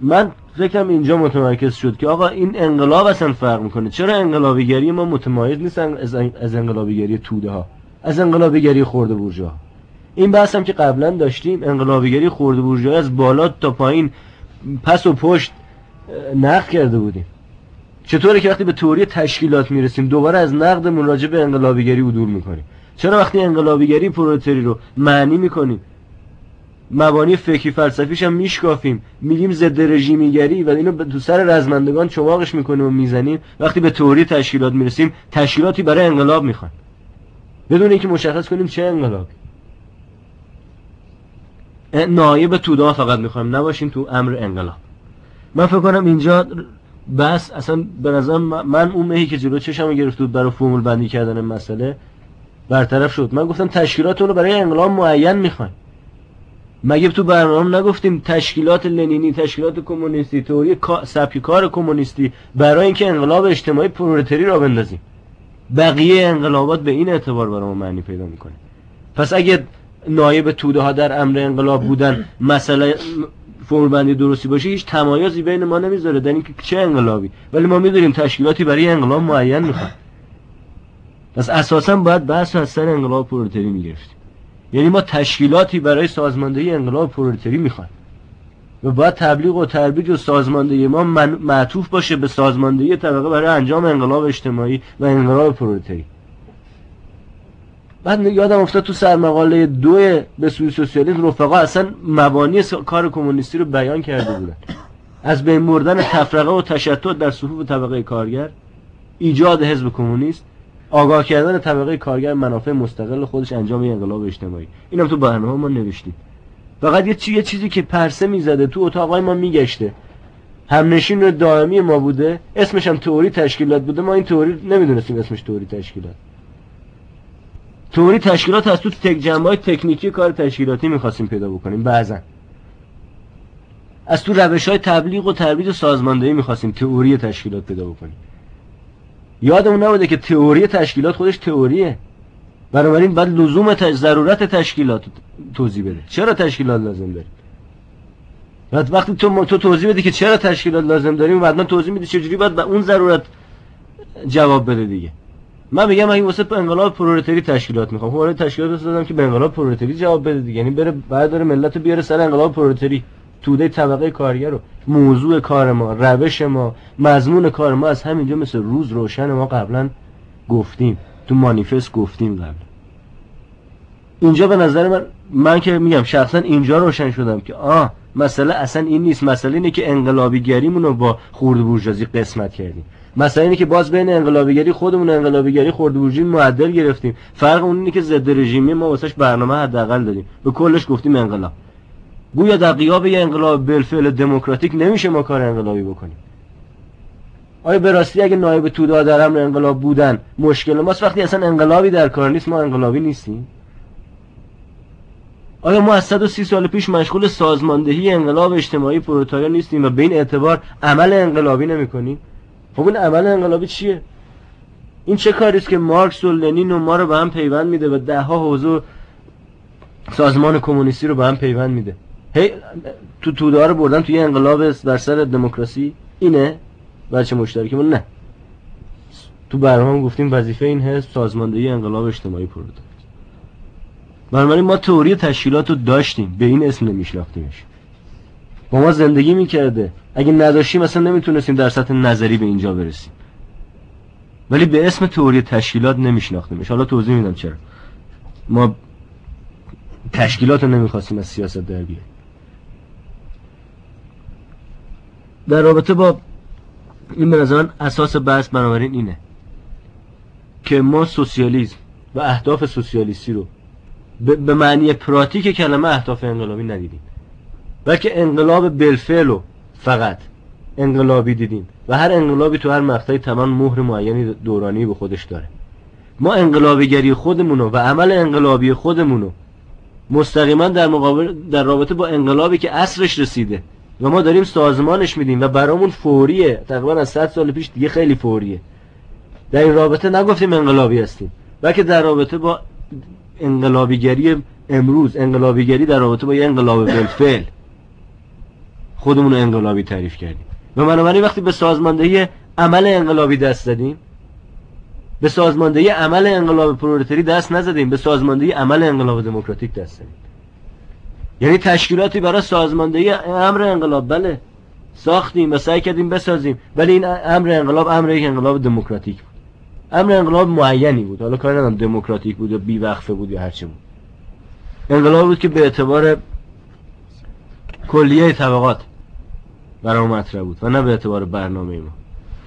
من فکرم اینجا متمرکز شد که آقا این انقلاب اصلا فرق میکنه. چرا انقلابیگری ما متمایز نیست از از انقلابیگری توده ها، از انقلابیگری خرده بورژوا؟ این بحث هم که قبلا داشتیم، انقلابیگری خرده بورژوا از بالا تا پایین پس و پشت نقد کرده بودیم. چطوره که وقتی به تئوری تشکیلات میرسیم دوباره از نقدمون راجع به انقلابیگری عدول میکنیم؟ چرا وقتی انقلابیگری پرولتاری رو معنی میکنیم، مبانی فکری فلسفیش هم میشکافیم، میگیم ضد رژیمیگری و اینو تو سر رزمندگان چماقش میکنیم و میزنیم، وقتی به تئوری تشکیلات میرسیم تشکیلاتی برای انقلاب میخوان بدون اینکه مشخص کنیم چه انقلابی. نایب توده فقط میخوایم، نباشیم تو امر انقلاب. من فکر کنم اینجا بس اصلا به نظر من اون مهی که جلو چشمو گرفت بود برای فرمول بندی کردن مسئله برطرف شد. من گفتم تشکیلاتون رو برای انقلاب معین میخوایم. مگه تو برنامه نگفتیم تشکیلات لنینی، تشکیلات کمونیستی، تئوری سبک کار کمونیستی برای اینکه انقلاب اجتماعی پرولتاری را بندازیم؟ بقیه انقلابات به این اعتبار برای ما معنی پیدا میکنه. پس اگه نایب توده ها در امر انقلاب بودن مسئله فرمول بندی درستی باشه، هیچ تمایزی بین ما نمیذاره در اینکه چه انقلابی، ولی ما میدونیم تشکیلاتی برای انقلاب معین میخوان. پس اساسا باید بحث از سر انقلاب پرولتاری میگرفتیم. یعنی ما تشکیلاتی برای سازماندهی انقلاب پرولتاری میخوایم و باید تبلیغ و ترویج و سازماندهی ما معطوف باشه به سازماندهی طبقه برای انجام انقلاب اجتماعی و انقلاب پرولتاری. بعد یادم افتاد تو سرمقاله دو به سوی سوسیالیسم رفقا اصلا مبانی کار کمونیستی رو بیان کرده بودن، از بین بردن تفرقه و تشتت در صفوف طبقه کارگر، ایجاد حزب کمونیست، آگاه کردن طبقه کارگر منافع مستقل خودش، انجام انقلاب اجتماعی. اینم تو برنامه ما نوشتیم. فقط یه چیزی چیزی که پرسه میزده تو اتاقای ما میگشته، همنشین دائمی ما بوده، اسمش هم تئوری تشکیلات بوده. ما این تئوری نمیدونستیم اسمش تئوری تشکیلات. تئوری تشکیلات از تو تک جنبه‌های تکنیکی کار تشکیلاتی می‌خواستیم پیدا بکنیم، بعضن از تو روش‌های تبلیغ و ترویج سازماندهی می‌خواستیم تئوری تشکیلات پیدا بکنیم. یادمون نبوده که تئوری تشکیلات خودش تئوریه، بنابراین باید لزوم تش... ضرورت تشکیلات توضیح بده. چرا تشکیلات لازم داریم؟ بعد وقتی تو تو توضیح بدی که چرا تشکیلات لازم داریم، بعداً توضیح میدی چجوری باید به اون ضرورت جواب بده دیگه. من میگم اگه واسه انقلاب پرولتاری تشکیلات میخوام، خب برای تشکیلات دادم که به انقلاب پرولتاری جواب بده دیگه. یعنی بره بعد داره ملت رو بیاره سر انقلاب پرولتاری، توده طبقه کارگر رو. موضوع کار ما، روش ما، مضمون کار ما از همینجا مثل روز روشن. ما قبلا گفتیم تو مانیفست گفتیم قبل. اینجا به نظر من من که میگم شخصا اینجا روشن شدم که آه مسئله اصلا این نیست. مسئله اینه که انقلابیگریمون رو با خرد بورژوازی قسمت کردیم. مثلا اینه که باز بین انقلابیگری خودمون انقلابیگری خرد بورژوازی معدل گرفتیم. فرق اون اینه که ضد رژیمی ما واسش برنامه حداقل دادیم، به کلش گفتیم انقلاب. گویا در غیاب یه انقلاب بالفعل دموکراتیک نمیشه ما کار انقلابی بکنیم. آیا به راستی اگه نایب توده در امر انقلاب بودن مشکل ماست وقتی اصلا انقلابی در کار نیست؟ ما انقلابی نیستیم؟ آیا ما از صد و سی سال پیش مشغول سازماندهی انقلاب اجتماعی پرولتاریا نیستیم و به این اعتبار عمل انقلابی نمی‌کنیم؟ خب این عمل انقلابی چیه؟ این چه کاری است که مارکس و لنین و ما رو به هم پیوند میده و ده ها حوزه سازمان کمونیستی رو به هم پیوند میده؟ هی تو توده رو بردن توی انقلاب بر سر دموکراسی. اینه بچه مشترکمون؟ نه. تو برنامه گفتیم وظیفه این هست سازماندهی انقلاب اجتماعی پرولتاریا. بنابراین ما تئوری تشکیلات رو داشتیم، به این اسم نمیشناختیمش. با ما زندگی میکرده. اگه نداشتیم اصلا نمیتونستیم در سطح نظری به اینجا برسیم. ولی به اسم تئوری تشکیلات نمیشناختیمش. حالا توضیح میدم چرا. ما تشکیلات رو نمیخواستیم از سیاست در بیاریم. در رابطه با این به نظر من اساس بحث بنابراین اینه که ما سوسیالیسم و اهداف سوسیالیستی رو به معنی پراتیک کلمه اهداف انقلابی ندیدیم، بلکه انقلاب بالفعل رو فقط انقلابی دیدیم و هر انقلابی تو هر مقطعی تمام مهر معینی دورانی به خودش داره. ما انقلابیگری خودمونو و عمل انقلابی خودمونو مستقیما در مقابل در رابطه با انقلابی که عصرش رسیده و ما داریم سازمانش میدیم و برامون فوریه، تقریبا از صد سال پیش دیگه خیلی فوریه، در این رابطه نگفتیم انقلابی هستیم، بلکه در رابطه با انقلابیگری امروز، انقلابیگری در رابطه با یه انقلاب بالفعل خودمون رو انقلابی تعریف کردیم. و بنابراین وقتی به سازماندهی عمل انقلابی دست زدیم، به سازماندهی عمل انقلاب پرولتاری دست نزدیم، به سازماندهی عمل انقلاب دموکراتیک دست زدیم. یعنی تشکیلاتی برای سازماندهی امر انقلاب بله ساختیم و سعی کردیم بسازیم، ولی این امر انقلاب امر یک انقلاب دموکراتیک بود، امر انقلاب معینی بود. حالا کاری ندارم دموکراتیک بود یا بی وقفه بود یا هر چی بود. انقلاب بود که به اعتبار کلیه طبقات برای مطرح بود و نه به اعتبار برنامه ما.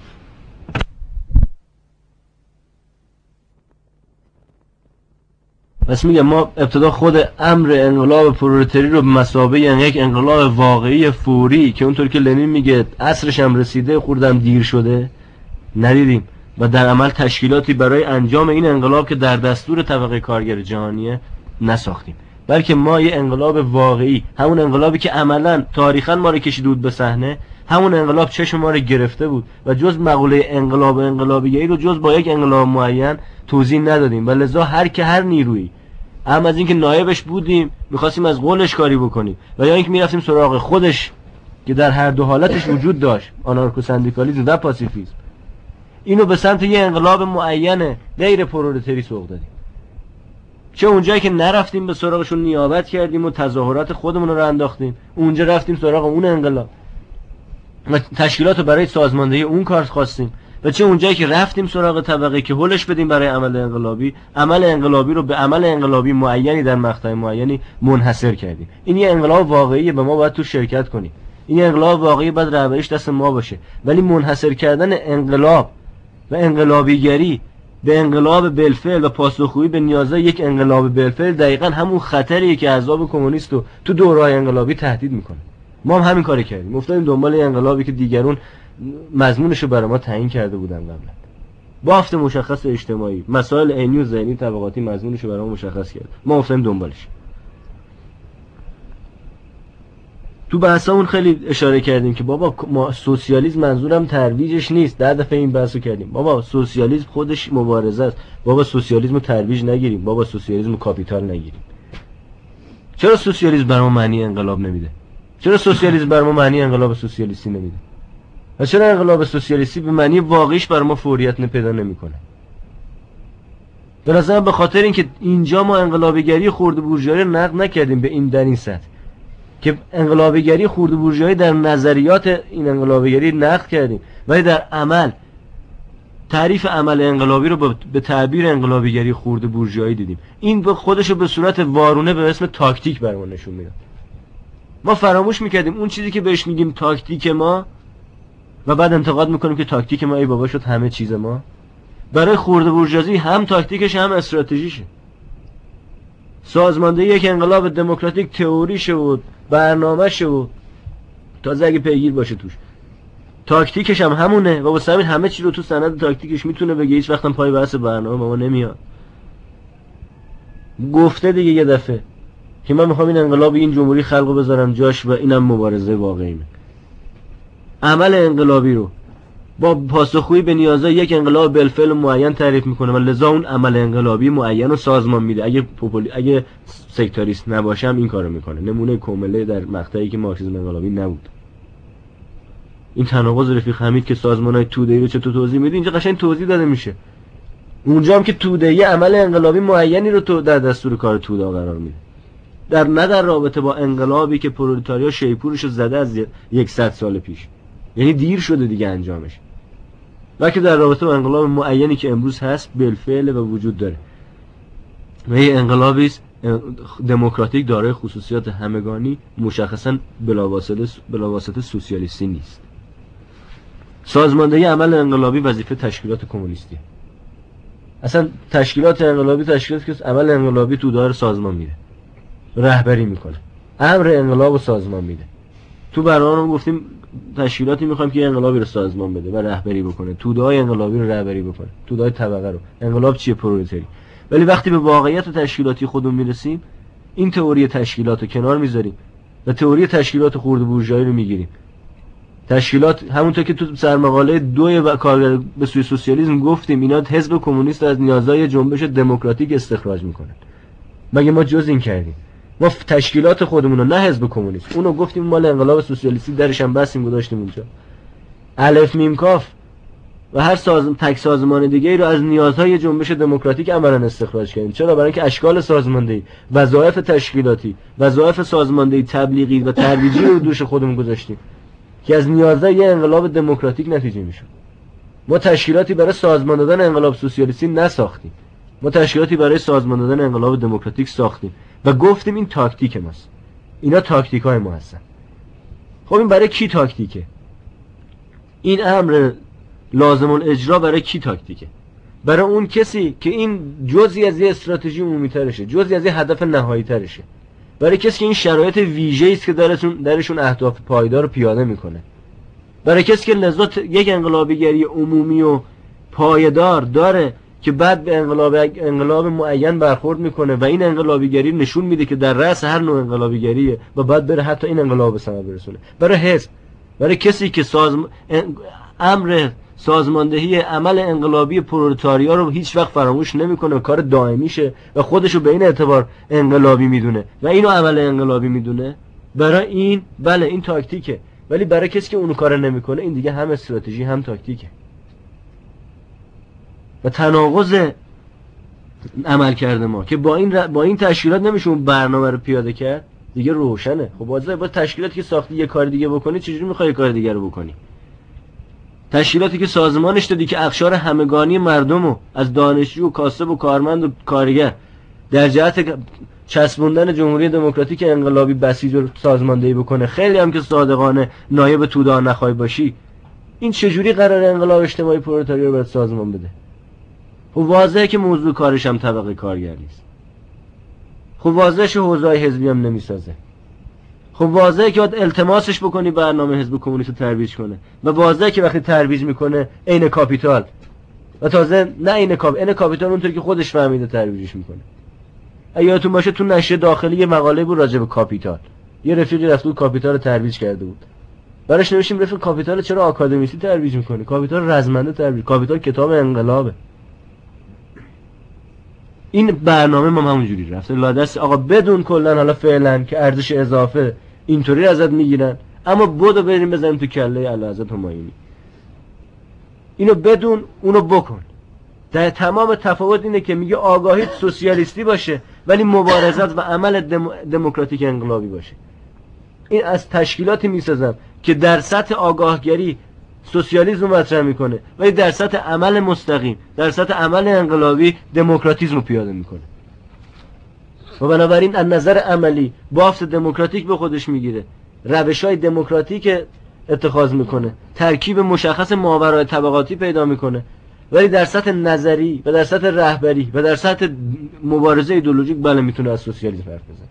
پس میگم ما ابتدا خود امر انقلاب پرولتاری رو به مثابه یعنی یک انقلاب واقعی فوری که اونطور که لنین میگه عصرش هم رسیده خوردم دیر شده ندیدیم و در عمل تشکیلاتی برای انجام این انقلاب که در دستور طبقه کارگر جهانیه نساختیم، بلکه ما یه انقلاب واقعی، همون انقلابی که عملا تاریخاً ما رو کشیده بود به صحنه، همون انقلاب چشم ما رو گرفته بود و جز مقوله انقلاب و انقلابیگری رو جز با یک انقلاب معین توضیح ندادیم و لذا هر که هر نیرویی هم از اینکه نایبش بودیم میخواستیم از قولش کاری بکنیم و یا اینکه میرفتیم سراغ خودش که در هر دو حالتش وجود داشت، آنارکو سندیکالیسم و پاسیفیسم، اینو به سمت یه انقلاب معین غیر پرولتاری سوق دادیم. چه اونجایی که نرفتیم به سراغشون نیابت کردیم و تظاهرات خودمون رو انداختیم، اونجا رفتیم سراغ اون انقلاب و تشکیلات رو برای سازماندهی اون کار خواستیم، و چه اونجایی که رفتیم سراغ طبقه که هولش بدیم برای عمل انقلابی، عمل انقلابی رو به عمل انقلابی معینی در مقطع معینی منحصر کردیم. این یه انقلاب واقعیه، به ما باید تو شرکت کنیم. این انقلاب واقعی باید رهبریش دست ما باشه، ولی منحصر کردن انقلاب و انقلابیگری به انقلاب بالفعل و پاسخگویی به نیازهای یک انقلاب بالفعل دقیقاً همون خطریه که احزاب کمونیست رو تو دوره‌های انقلابی تهدید میکنه. ما هم همین کارو کردیم، افتادیم دنبال انقلابی که دیگرون مضمونش رو برای ما تعیین کرده بودن قبلا. بافت مشخص اجتماعی، مسائل عینی و ذهنی طبقاتی مضمونش رو برای ما مشخص کرد، ما افتادیم دنبالش. تو بحثمون خیلی اشاره کردیم که بابا ما سوسیالیسم منظورم ترویجش نیست. در دفعه این بحثو کردیم بابا سوسیالیسم خودش مبارزه است، بابا سوسیالیسم رو ترویج نگیریم، بابا سوسیالیسم رو کاپیتال نگیریم. چرا سوسیالیسم بر ما معنی انقلاب نمیده؟ چرا سوسیالیسم بر ما معنی انقلاب سوسیالیستی نمیده؟ و چرا انقلاب سوسیالیستی به معنی واقعیش بر ما فوریت پیدا نمیکنه؟ به نظرم به خاطر اینکه اینجا ما انقلابیگری خرد بورژوایی رو نقد نکردیم به این در این سطح که انقلابیگری خرد بورژوایی در نظریات این انقلابیگری نقد کردیم، ولی در عمل تعریف عمل انقلابی رو به تعبیر انقلابیگری خرد بورژوایی دیدیم. این به خودش رو به صورت وارونه به اسم تاکتیک برامون نشون میداد. ما فراموش میکردیم اون چیزی که بهش میگیم تاکتیک ما و بعد انتقاد میکنیم که تاکتیک ما ای بابا شد همه چیز ما. برای خرد بورژوازی هم تاکتیکش هم استراتژیشه. سازماندهی یک انقلاب دموکراتیک تئوریشه و برنامه‌شه و تازه اگه پیگیر باشه توش، تاکتیکش هم همونه و واسه همین همه چی رو تو سند تاکتیکش میتونه بگه، هیچ وقت هم پای بحث برنامه ما نمیاد. گفته دیگه یه دفعه که من میخوام این انقلاب این جمهوری خلقو بذارم جاش و اینم مبارزه واقعیه. عمل انقلابی رو با پاسخگویی به نیازهای یک انقلاب بالفعل معین تعریف میکنه و لذا اون عمل انقلابی معین رو سازمان میده. اگه پوپولی اگه سکتاریست نباشم این کارو میکنه. نمونه کومله در مقطعی که مارکسیسم انقلابی نبود. این تناقض رفیق حمید که سازمان‌های توده‌ای رو چطور توضیح میده اینجا قشنگ توضیح داده میشه. اونجا هم که توده‌ای عمل انقلابی معینی رو تو در دستور کار توده قرار میده، در نه در رابطه با انقلابی که پرولتاریا شیپورش رو زده از صد سال پیش، یعنی دیر شده دیگه انجامش، بلکه در رابطه با انقلاب معینی که امروز هست بالفعل و وجود داره و یه انقلابی است دموکراتیک دارای خصوصیات همگانی، مشخصاً بلاواسطه بلاواسطه سوسیالیستی نیست. سازماندهی عمل انقلابی وظیفه تشکیلات کمونیستی. اصلا تشکیلات انقلابی تشکیلاتی که عمل انقلابی تو داره سازمان میده، رهبری میکنه، امر انقلاب رو سازمان میده. تو برنامه گفتیم تشکیلاتی میخوایم که انقلابی رو سازمان بده و رهبری بکنه، توده‌های انقلابی رو رهبری بکنه، توده‌های طبقه رو. انقلاب چیه؟ پرولتاری. ولی وقتی به واقعیت تشکیلاتی خودمون میرسیم این تئوری تشکیلات رو کنار میذاریم و تئوری تشکیلات خرد بورژوایی رو میگیریم. تشکیلات همونطور که تو سرمقاله دو و کارگر به سوی سوسیالیسم گفتیم اینا حزب کمونیست از نیازهای جنبش دموکراتیک استخراج میکنن. مگه ما جز این کردیم؟ ما تشکیلات خودمون رو، نه حزب کمونیست، اونو گفتیم مال انقلاب سوسیالیستی، درش هم بستیم گذاشتیم اونجا. الف میم کاف و هر ساز... تک سازمان دیگه ای رو از نیازهای جنبش دموکراتیک عملاً استخراج کردیم. چرا؟ برای اینکه اشکال سازماندهی، وظایف تشکیلاتی، وظایف سازماندهی تبلیغی و ترویجی رو دوش خودمون گذاشتیم که از نیازهای یه انقلاب دموکراتیک نتیجه میشه. ما تشکیلاتی برای سازمان دادن انقلاب سوسیالیستی نساختیم، ما تشکیلاتی برای سازمان دادن انقلاب دموکراتیک ساختیم و گفتیم این تاکتیک ماست، اینا تاکتیکای ما هستن. خب این برای کی تاکتیکه؟ این امر لازم الاجرا برای کی تاکتیکه؟ برای اون کسی که این جزئی از یه استراتژی عمومی ترشه، جزئی از یه هدف نهایی ترشه، برای کسی که این شرایط ویژه‌ای است که درشون درشون اهداف پایدار رو پیاده میکنه، برای کسی که لذت یک انقلابیگری عمومی و پایدار داره که بعد به انقلاب انقلاب معین برخورد میکنه و این انقلابیگری نشون میده که در رأس هر نوع انقلابیگریه و بعد بره حتی این انقلاب به ثمر برسونه. برای حزب، برای کسی که سازم... امر سازماندهی عمل انقلابی پرولتاریا رو هیچ وقت فراموش نمیکنه و کار دائمیشه و خودشو به این اعتبار انقلابی میدونه و اینو عمل انقلابی میدونه، برای این بله این تاکتیکه. ولی برای کسی که اونو کار نمیکنه این دیگه هم استراتژی هم تاکتیکه و تناقض عمل کرده ما که با این ر... با این تشکیلات نمیشه اون برنامه رو پیاده کرد دیگه روشنه. خب واضحه با تشکیلاتی که ساختی یه کار دیگه بکنی، چجوری میخوای کار دیگه رو بکنی؟ تشکیلاتی که سازمانش دادی که اقشار همگانی مردمو از دانشجو و کاسب و کارمند و کارگر در جهت چسبوندن جمهوری دموکراتیک انقلابی بسیج و سازماندهی بکنه، خیلی هم که صادقانه نایب توده نخوای باشی، این چجوری قرار انقلاب اجتماعی پرولتاریا رو باید سازمان بده؟ خب واضحه که موضوع کارش هم طبقه کارگر نیست. خب واضحه که حوزه‌های حزبی هم نمیسازه. خب واضحه که باید التماسش بکنی برنامه حزب کمونیست رو ترویج کنه و واضحه که وقتی ترویج میکنه عین کاپیتال و تازه نه عین کاپیتال، عین کاپیتال اونطوری که خودش فهمیده ترویجش میکنه. یادتون باشه تو نشریه داخلی یه مقاله بود راجع به کاپیتال، یه رفیقی رفت بود کاپیتال رو ترویج کرده بود، براش نوشتیم رفیق کاپیتال چرا آکادمیستی ترویج میکنه؟ کاپیتال رزمنده ترویج، کاپیتال کتاب انقلابه. این برنامه ما همونجوری رفته لادست آقا، بدون کلا حالا فعلا که ارزش اضافه اینطوری ازت میگیرن، اما بودو بریم بزنیم تو کله اعلیحضرت همایونی. اینو بدون اونو بکن. در تمام تفاوت اینه که میگه آگاهی سوسیالیستی باشه ولی مبارزات و عمل دم... دموکراتیک انقلابی باشه. این از تشکیلاتی میسازم که در سطح آگاهگری سوسیالیسم رو مطرح میکنه ولی در سطح عمل مستقیم، در سطح عمل انقلابی دموکراتیسم رو پیاده میکنه و بنابراین از نظر عملی بافت دموکراتیک به خودش میگیره، روش‌های دموکراتیک اتخاذ میکنه، ترکیب مشخص ماورای طبقاتی پیدا میکنه، ولی در سطح نظری و در سطح رهبری و در سطح مبارزه ایدئولوژیک بله میتونه از سوسیالیسم حرف بزنه.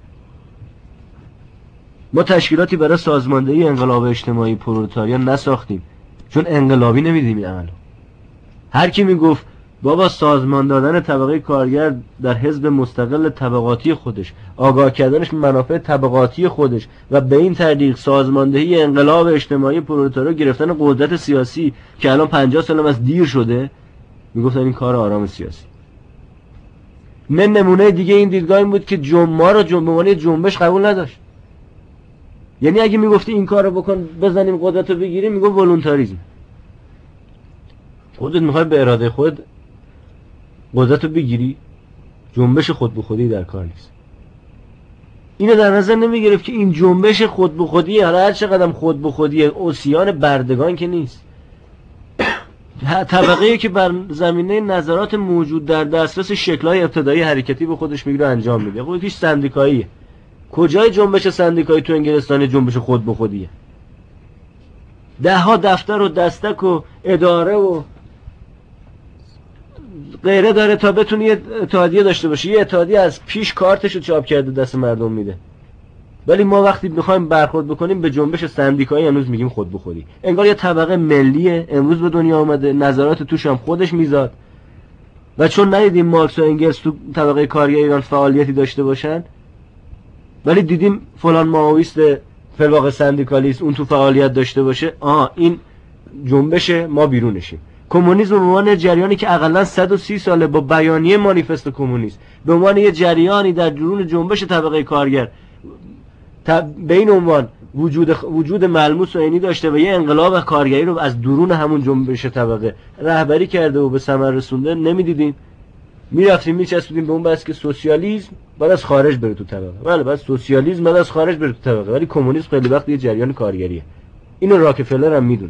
ما تشکیلاتی برای سازماندهی انقلاب اجتماعی پرولتاریا نساختیم چون انقلابی نمیدیم این عملو. هر کی میگفت بابا سازمان دادن طبقه کارگر در حزب مستقل طبقاتی خودش، آگاه کردنش به منافع طبقاتی خودش و به این طریق سازماندهی انقلاب اجتماعی پرولتاریا، گرفتن قدرت سیاسی که الان پنجاه سال از دیر شده، میگفتن این کار آرام سیاسی. من نمونه دیگه این دیدگاه این بود که جنبا رو جنبه جنبش قبول نداشت. یعنی اگه میگفتی این کارو بکن بزنیم قدرت رو بگیریم، میگفت ولونتاریسم. خودت میخوای به اراده خود قدرت رو بگیری، جنبش خود به خودی در کار نیست. اینو در نظر نمیگرفت که این جنبش خود به خودی، حالا هر چقدر خود به خودی اوسیان بردگان که نیست، طبقه‌ای که بر زمینه نظرات موجود در دسترس شکل‌های ابتدایی حرکتی به خودش میگیره انجام میده. خب یکیش سندیکاییه. کجای جنبش سندیکایی تو انگلستان جنبش خود به خودیه؟ ده ها دفتر و دستک و اداره و غیره داره تا بتونی یه اتحادیه داشته باشه. یه اتحادیه از پیش کارتش رو چاپ کرده دست مردم میده. ولی ما وقتی میخوایم برخورد بکنیم به جنبش سندیکایی هنوز میگیم خود به خودی. انگار یه طبقه ملیه امروز به دنیا اومده، نظرات توش هم خودش میزاد و چون ندیدیم مارکس و انگلس تو طبقه کارگر ایران فعالیتی داشته باشن، ولی دیدیم فلان ماویست فلواقع سندیکالیست اون تو فعالیت داشته باشه، آه این جنبش ما بیرونشیم. کمونیسم به عنوان جریانی که حداقل صد و سی ساله با بیانیه مانیفست کمونیست به عنوان یه جریانی در درون جنبش طبقه کارگر به این عنوان وجود وجود ملموس و عینی داشته و یه انقلاب کارگری رو از درون همون جنبش طبقه رهبری کرده و به ثمر رسونده، نمیدیدیم؟ میرفتیم میچسبیدیم به اون بس که سوسیالیسم بعد از خارج بره تو طبقه. بله، بعد سوسیالیسم بعد از خارج بره تو طبقه، ولی کمونیسم خیلی وقت یه جریان کارگریه. اینو راکفلر هم میدونه.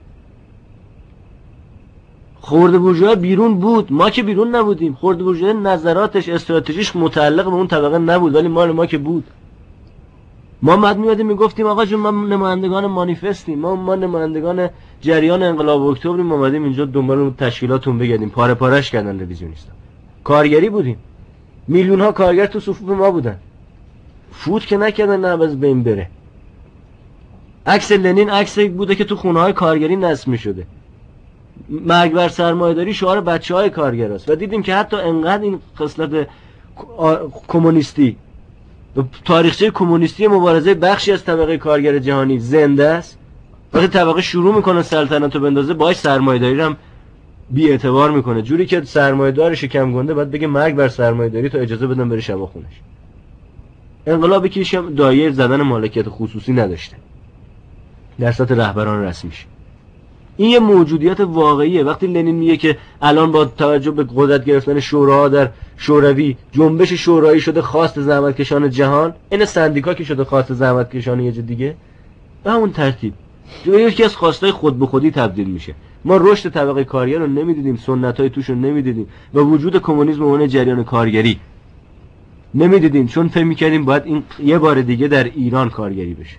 خرد بورژوا بیرون بود، ما که بیرون نبودیم. خرد بورژوا نظراتش استراتژیش متعلق به اون طبقه نبود، ولی مال ما که بود. ما بعد میادیم میگفتیم آقا جون ما نمایندگان مانیفستیم، ما ما نمایندگان جریان انقلاب اکتبریم، ما اومدیم اینجا دنبال تشکیلاتون بگردیم. پاره پارهش کردن رویزیونیستا. کارگری بودیم، میلیون ها کارگر تو صفوف ما بودن، فوت که نکردن نه از بین بره. عکس لنین عکس بوده که تو خونه های کارگری نصب میشده. مرگ بر سرمایه‌داری شعار بچه‌های کارگراست و دیدیم که حتی انقدر این خصلت کمونیستی تاریخچه کمونیستی مبارزه بخشی از طبقه کارگر جهانی زنده است. وقتی طبقه شروع میکنه سلطنت رو بندازه، باهاش سرمایه‌داری رو هم بی اعتبار میکنه، جوری که سرمایه‌دار شکم گنده باید بگه مرگ بر سرمایه‌داری تا اجازه بدن بره شبا خونش. انقلابی که هیچ دایره زدن مالکیت خصوصی نداشته در سطح رهبران رسمیش. این یه موجودیت واقعیه. وقتی لنین میگه که الان با توجه به قدرت گرفتن شوراها در شوروی جنبش شورایی شده خواست زحمتکشان جهان، این سندیکا که شده خواست زحمتکشان یه جا دیگه، به همون ترتیب یکی از خواستای خود به خودی تبدیل میشه. ما رشد طبقه کارگر رو نمیدیدیم، سنتای توش رو نمیدیدیم و وجود کمونیسم اون جریان کارگری نمیدیدیم، چون فکر میکردیم باید این یه بار دیگه در ایران کارگری بشه.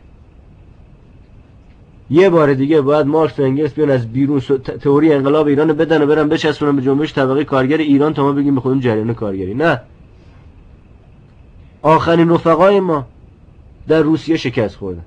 یه بار دیگه باید مارکس و انگلس بیان از بیرون تئوری انقلاب ایران رو بدن و برن بچسبونن به جنبش طبقه کارگر ایران تا ما بگیم به خودمون جریان کارگری. نه، آخرین رفقای ما در روسیه شکست خوردن،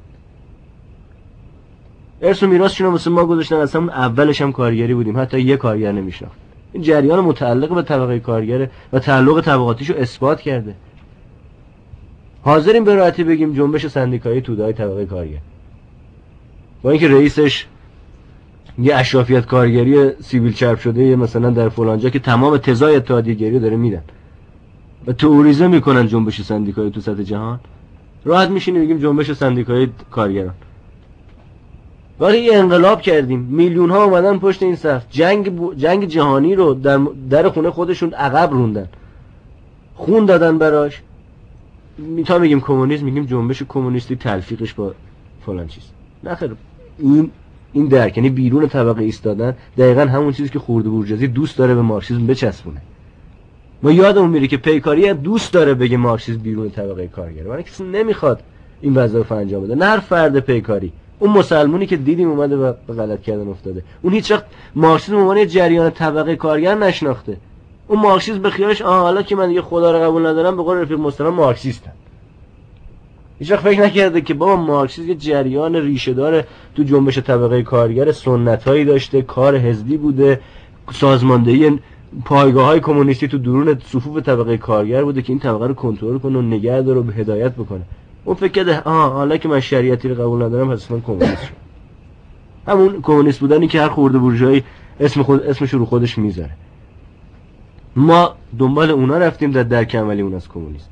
ارث و میراثشون واسه ما گذاشتن، از همون اولش هم کارگری بودیم، حتی یه کارگر نمیشناخت. این جریان متعلق به طبقه کارگر و تعلق طبقاتیشو اثبات کرده. حاضریم به راحتی بگیم جنبش سندیکایی توده‌های طبقه کارگر، با اینکه رئیسش یه اشرافیت کارگری سیبیل چرب شده مثلا در فلانجا که تمام تزای اتحادیه‌گری داره میدن و تئوریزه میکنن جنبش سندیکایی تو سطح جهان، راحت میشینیم بگیم جنبش سندیکایی کارگران. ولی یه انقلاب کردیم، میلیون ها اومدن پشت این صف، جنگ ب... جنگ جهانی رو در در خونه خودشون عقب روندن، خون دادن براش. میتا میگیم کمونیسم، میگیم جنبش کمونیستی تلفیقش با فلان چیز. نه خیر، این این درک یعنی بیرون طبقه ایستادن دقیقاً همون چیزی که خرد بورژوازی دوست داره به مارکسیسم بچسبونه. ما یادمون میره که پیکاری دوست داره بگه مارکسیسم بیرون طبقه کارگره، ولی کسی نمیخواد این وظایف انجام بده. نه هر فرد پیکاری، اون مسلمونی که دیدیم اومده و به غلط کردن افتاده، اون هیچ وقت مارکسیسم عنوان جریان طبقه کارگر نشناخته. اون مارکسیسم به خیالش آها حالا که من دیگه خدا رو قبول ندارم به قول رفیق مستران مارکسیستم. هیچ وقت فکر نکرده که بابا مارکسیسم یه جریان ریشه داره تو جنبش طبقه کارگر، سنتایی داشته، کار حزبی بوده، سازماندهی پایگاه‌های کمونیستی تو درون صفوف طبقه کارگر بوده که این طبقه رو کنترل کنه و نگه داره و به هدایت بکنه. اون فکر کرده آها حالا که من شریعتی رو قبول ندارم پس من کمونیست شدم. همون کمونیست بودنی که هر خورده بورژوایی اسم خود اسمش رو خودش میذاره. ما دنبال اونا رفتیم در درک عملی اون از کمونیسم.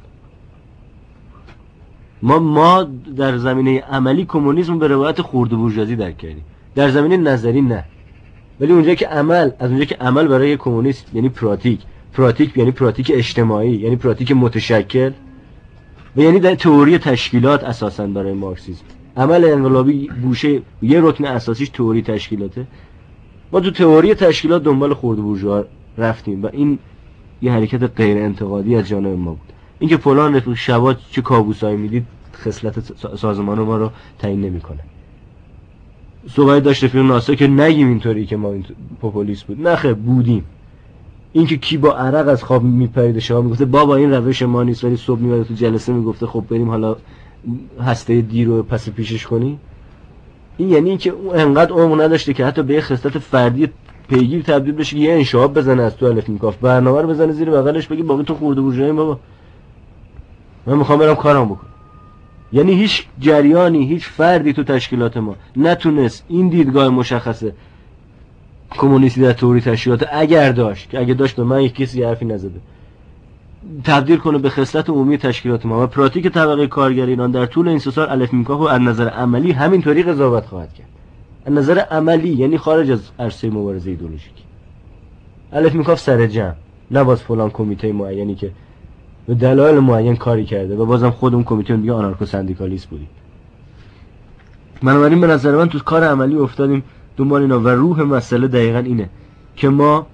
ما ما در زمینه عملی کمونیسم به روایت خورده بورژوازی درک کردیم، در زمینه نظری نه. ولی اونجایی که عمل، از اونجایی که عمل برای کمونیست یعنی پراتیک، پراتیک یعنی پراتیک اجتماعی، یعنی پراتیک متشکل و یعنی در تئوری تشکیلات اساساً برای مارکسیسم. عمل انقلابی گوشه یه رکن اساسیش تئوری تشکیلاته. ما تو تئوری تشکیلات دنبال خورده بورژوا رفتیم و این یه حرکت غیر انتقادی از جانب ما بود. اینکه فلان رفیق شبا چه کابوسایی میدید خصلت سازمان ما رو تعیین نمیکنه. صحبت داشت رفیق ناصر که نگیم اینطوری که ما این پوپولیست بود، نه خیر بودیم. اینکه کی با عرق از خواب میپرید شما میگفته بابا این روش ما نیست، ولی صبح میاد تو جلسه میگفته خب بریم حالا هسته دی رو پس پیشش کنی، این یعنی اینکه اون انقدر عمر نداشته که حتی به خصلت فردی پیگیر تبدیل بشه، یه انشاب بزنه از تو الف میکاف، برنامه رو بزنه زیر بغلش بگی باقی تو خورده بورژوایی بابا من میخوام برم کارام بکنم. یعنی هیچ جریانی، هیچ فردی تو تشکیلات ما نتونست این دیدگاه مشخصه کمونیستی در تئوری تشکیلات اگر داشت، که اگه داشت به من یک کسی حرفی نزده، تبدیل کنه به خصلت عمومی تشکیلات ما و پراتیک طبقه کارگر ایران در طول این سه سال الف میکاف و از نظر عملی همینطوری قضاوت خواهد کرد. از نظر عملی، یعنی خارج از عرصه مبارزه ایدئولوژیک. الف میکاف سر جمع، نه باز فلان کمیته معینی که به دلایل معین کاری کرده و بازم خود اون کمیته میگه آنارکو سندیکالیست بودیم. بنابراین به نظر من تو کار عملی افتادیم دنبال اینا و روح مسئله دقیقاً اینه که ما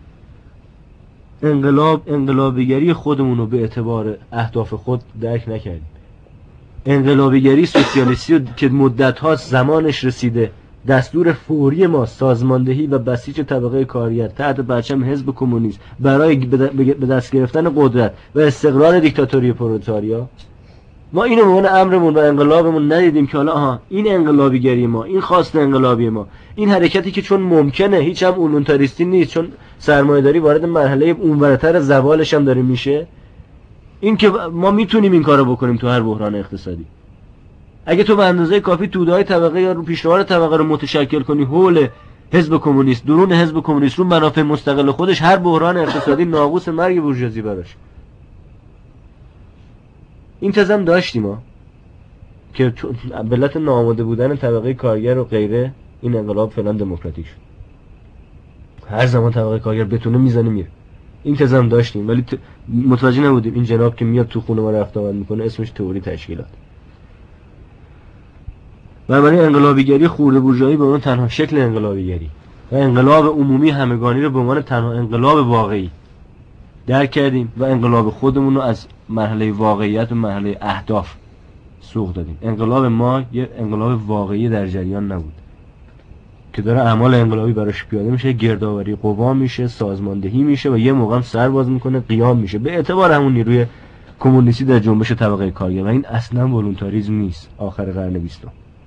انقلاب انقلابیگری خودمون رو به اعتبار اهداف خود درک نکردیم. انقلابیگری سوسیالیستی که مدت ها زمانش رسیده دستور فوری ما سازماندهی و بسیج طبقه کارگر تحت پرچم حزب کمونیست برای به دست گرفتن قدرت و استقرار دیکتاتوری پرولتاریا، ما اینو به عنوان امرمون و انقلابمون ندیدیم که حالا آها این انقلابیگری ما، این خواست انقلابی ما، این حرکتی که چون ممکنه هیچ هم اولونتاریستی نیست، چون سرمایه‌داری وارد مرحله اونورتر زوالش هم داره میشه، این که ما میتونیم این کارو بکنیم تو هر بحران اقتصادی. اگه تو به اندازه کافی توده‌های طبقه یا رو پیشروان طبقه رو متشکل کنی حول حزب کمونیست، درون حزب کمونیست، رو منافع مستقل خودش، هر بحران اقتصادی ناقوس مرگ بورژوازی براش. این تزم داشتیم ما که به علت ناآماده بودن طبقه کارگر و غیره این انقلاب فعلا دموکراتیک شد. هر زمان طبقه کارگر بتونه میزنه میره. این تزم داشتیم ولی ت... متوجه نبودیم این جناب که میاد تو خونه ما رفت آمد میکنه اسمش تئوری تشکیلات. بنابراین انقلابیگری خرده بورژوایی به عنوان تنها شکل انقلابیگری و انقلاب عمومی همگانی رو به عنوان تنها انقلاب واقعی درک کردیم و انقلاب خودمون رو از مرحله واقعیت و مرحله اهداف سوق دادیم. انقلاب ما یه انقلاب واقعی در جریان نبود که داره اعمال انقلابی براش پیاده میشه، گردآوری قوا میشه، سازماندهی میشه و یه موقع هم سر باز میکنه، قیام میشه به اعتبار همون نیروی کمونیستی در جنبش طبقه کارگر و این اصلا والونتاریسم نیست. آخر قرن بیستم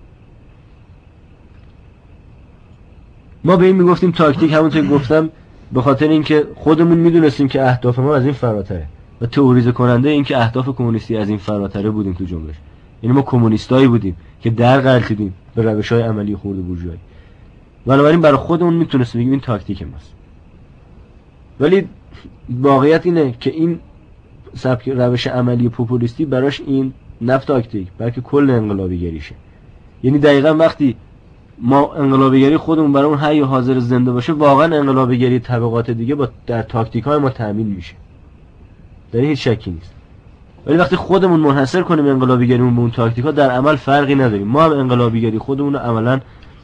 ما به این میگفتیم تاکتیک، همونطور که گفتم به خاطر اینکه خودمون میدونستیم که اهداف ما از این فراتره و تئوریزه کننده این که اهداف کمونیستی از این فراتره بودیم تو جنبش. یعنی ما کمونیستایی بودیم که در غلطیدیم به روش‌های عملی خرده بورژوایی. بنابراین برای خودمون میتونستیم بگیم این تاکتیک ماست. ولی واقعیت اینه که این سبک روش عملی پوپولیستی براش این نه تاکتیک بلکه کل انقلابیگریشه. یعنی دقیقاً وقتی ما انقلابیگری خودمون برای اون حی حاضر زنده باشه، واقعا انقلابیگری طبقات دیگه با در تاکتیک‌های ما تامین میشه. در این هیچ شکی نیست. ولی وقتی خودمون منحصر کنیم انقلابیگریمون به اون تاکتیک‌ها، در عمل فرقی نداریم. ما هم انقلابیگری خودمون رو عملاً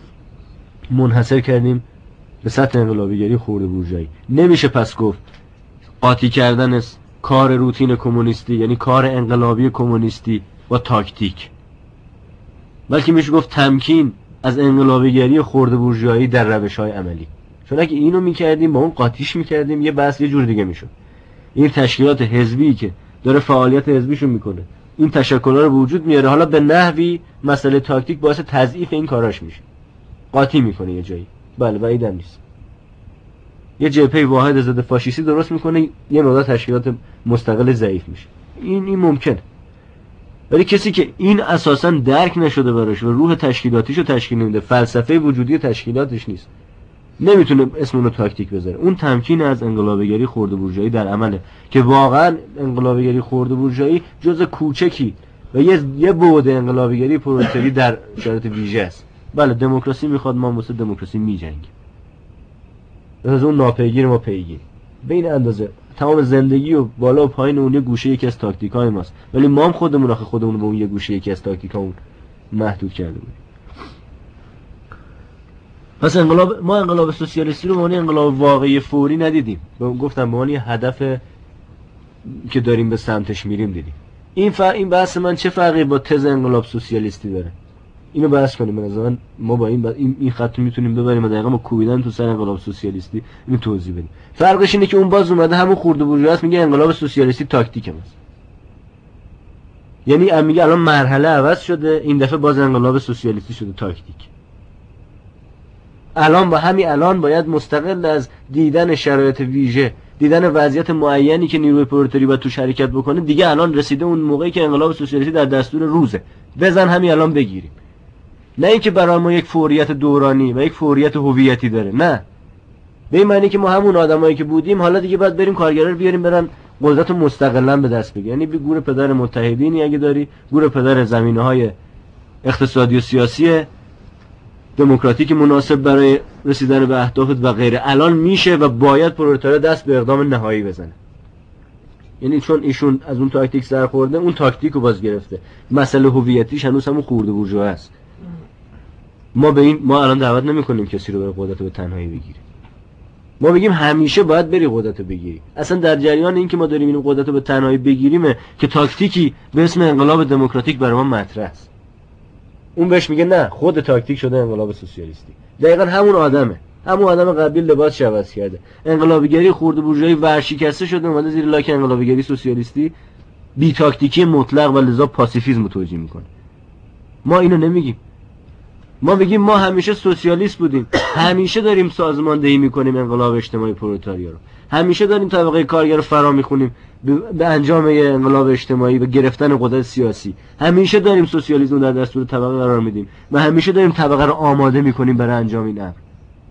منحصر کردیم به سطح انقلابیگری خرده بورژوایی. نمیشه پس گفت قاطی کردن از کار روتین کمونیستی یعنی کار انقلابی کمونیستی با تاکتیک، بلکه میشه گفت تمکین از انقلابیگری خرده بورژوایی در روش‌های عملی. چون اگه اینو میکردیم با اون قاطیش میکردیم یه بحث یه جور دیگه میشد. این تشکیلات حزبی که داره فعالیت حزبیشو میکنه، این تشکل‌ها رو به وجود میاره، حالا به نحوی مسئله تاکتیک باعث تضعیف این کاراش میشه، قاطی میکنه یه جایی. بله بعیدم نیست یه جبهه واحد ضد فاشیستی درست میکنه، یه مقدار تشکیلات مستقل ضعیف میشه. این این ممکنه. ولی کسی که این اساساً درک نشده براش و روح تشکیلاتیشو تشکیل نمیده، فلسفه وجودی تشکیلاتش نیست، نمیتونه اسم اونو تاکتیک بذاره. اون تمکین از انقلابیگری خرده بورژوایی در عمله که واقعاً انقلابیگری خرده بورژوایی جزء کوچکی و یه یه بعد انقلابیگری پرولتاری در شرایط ویژه است. بله دموکراسی میخواد، ما واسه دموکراسی میجنگیم، از اون ناپیگیر ما پیگیر. به این اندازه تمام زندگی و بالا و پایین اون یه گوشه یکی از تاکتیکای ماست، ولی ما هم خودمون آخه خودمون به اون یه گوشه یکی از تاکتیکامون محدود کرده بودیم. پس انقلاب ما انقلاب سوسیالیستی رو به معنی انقلاب واقعی فوری ندیدیم، گفتم به معنی هدف که داریم به سمتش میریم دیدیم. این فرق این بحث من چه فرقی با تز انقلاب سوسیالیستی داره؟ اینو بحث کنیم. به نظر من ما با این این, این خط میتونیم ببریم و دقیقاً با کوبیدن تو سر انقلاب سوسیالیستی اینو توضیح بدیم. فرقش اینه که اون باز اومده همون خرده بورژوا است، میگه انقلاب سوسیالیستی تاکتیک ماست. یعنی میگه الان مرحله عوض شده، این دفعه باز انقلاب سوسیالیستی شده تاکتیک. الان با همین الان باید مستقل از دیدن شرایط ویژه، دیدن وضعیت معینی که نیروی پرولتاری باید تو شرکت بکنه، دیگه الان رسیده اون موقعی که انقلاب سوسیالیستی در دستور روزه، بزن همین الان بگیریم. نه اینکه برای ما یک فوریت دورانی و یک فوریت هویتی داره، نه، به این معنی که ما همون آدمایی که بودیم حالا دیگه باید بریم کارگرا رو بیاریم برن قدرت مستقلا به دست بگیرن. یعنی گور پدر متحدینی اگه داری، گور پدر زمینه‌های اقتصادی و سیاسی دموکراتیک مناسب برای رسیدن به اهدافت و غیره الان میشه و باید پرولتاریا دست به اقدام نهایی بزنه. یعنی چون ایشون از اون تاکتیک سر خورده، اون تاکتیک رو باز گرفته. مسئله هویتیش هنوز همون خورده بورژوا است. ما به این ما الان دعوت نمی‌کنیم کسی رو به قدرت به تنهایی بگیره. ما بگیم همیشه باید بری قدرت رو بگیری. اصلا در جریان این که ما داریم این قدرت رو به تنهایی بگیریم که تاکتیکی به اسم انقلاب دموکراتیک برای ما مطرح است. اون بهش میگه نه، خود تاکتیک شده انقلاب سوسیالیستی. دقیقاً همون آدمه. همون آدم قبیل لباس عوض کرده. انقلابیگری خرد بورژوایی ورشکسته شده، اومده زیر لاک انقلابیگری سوسیالیستی بی تاکتیکی مطلق و لذا پاسیفیسم رو توجیه میکنه. ما اینو نمیگیم. ما میگیم ما همیشه سوسیالیست بودیم، همیشه داریم سازماندهی میکنیم انقلاب اجتماعی پرولتاریا رو، همیشه داریم طبقه کارگر رو فرا میخونیم به انجام انقلاب اجتماعی و گرفتن قدرت سیاسی، همیشه داریم سوسیالیسم در دستور طبقه قرار میدیم و همیشه داریم طبقه رو آماده میکنیم برای انجام این امر.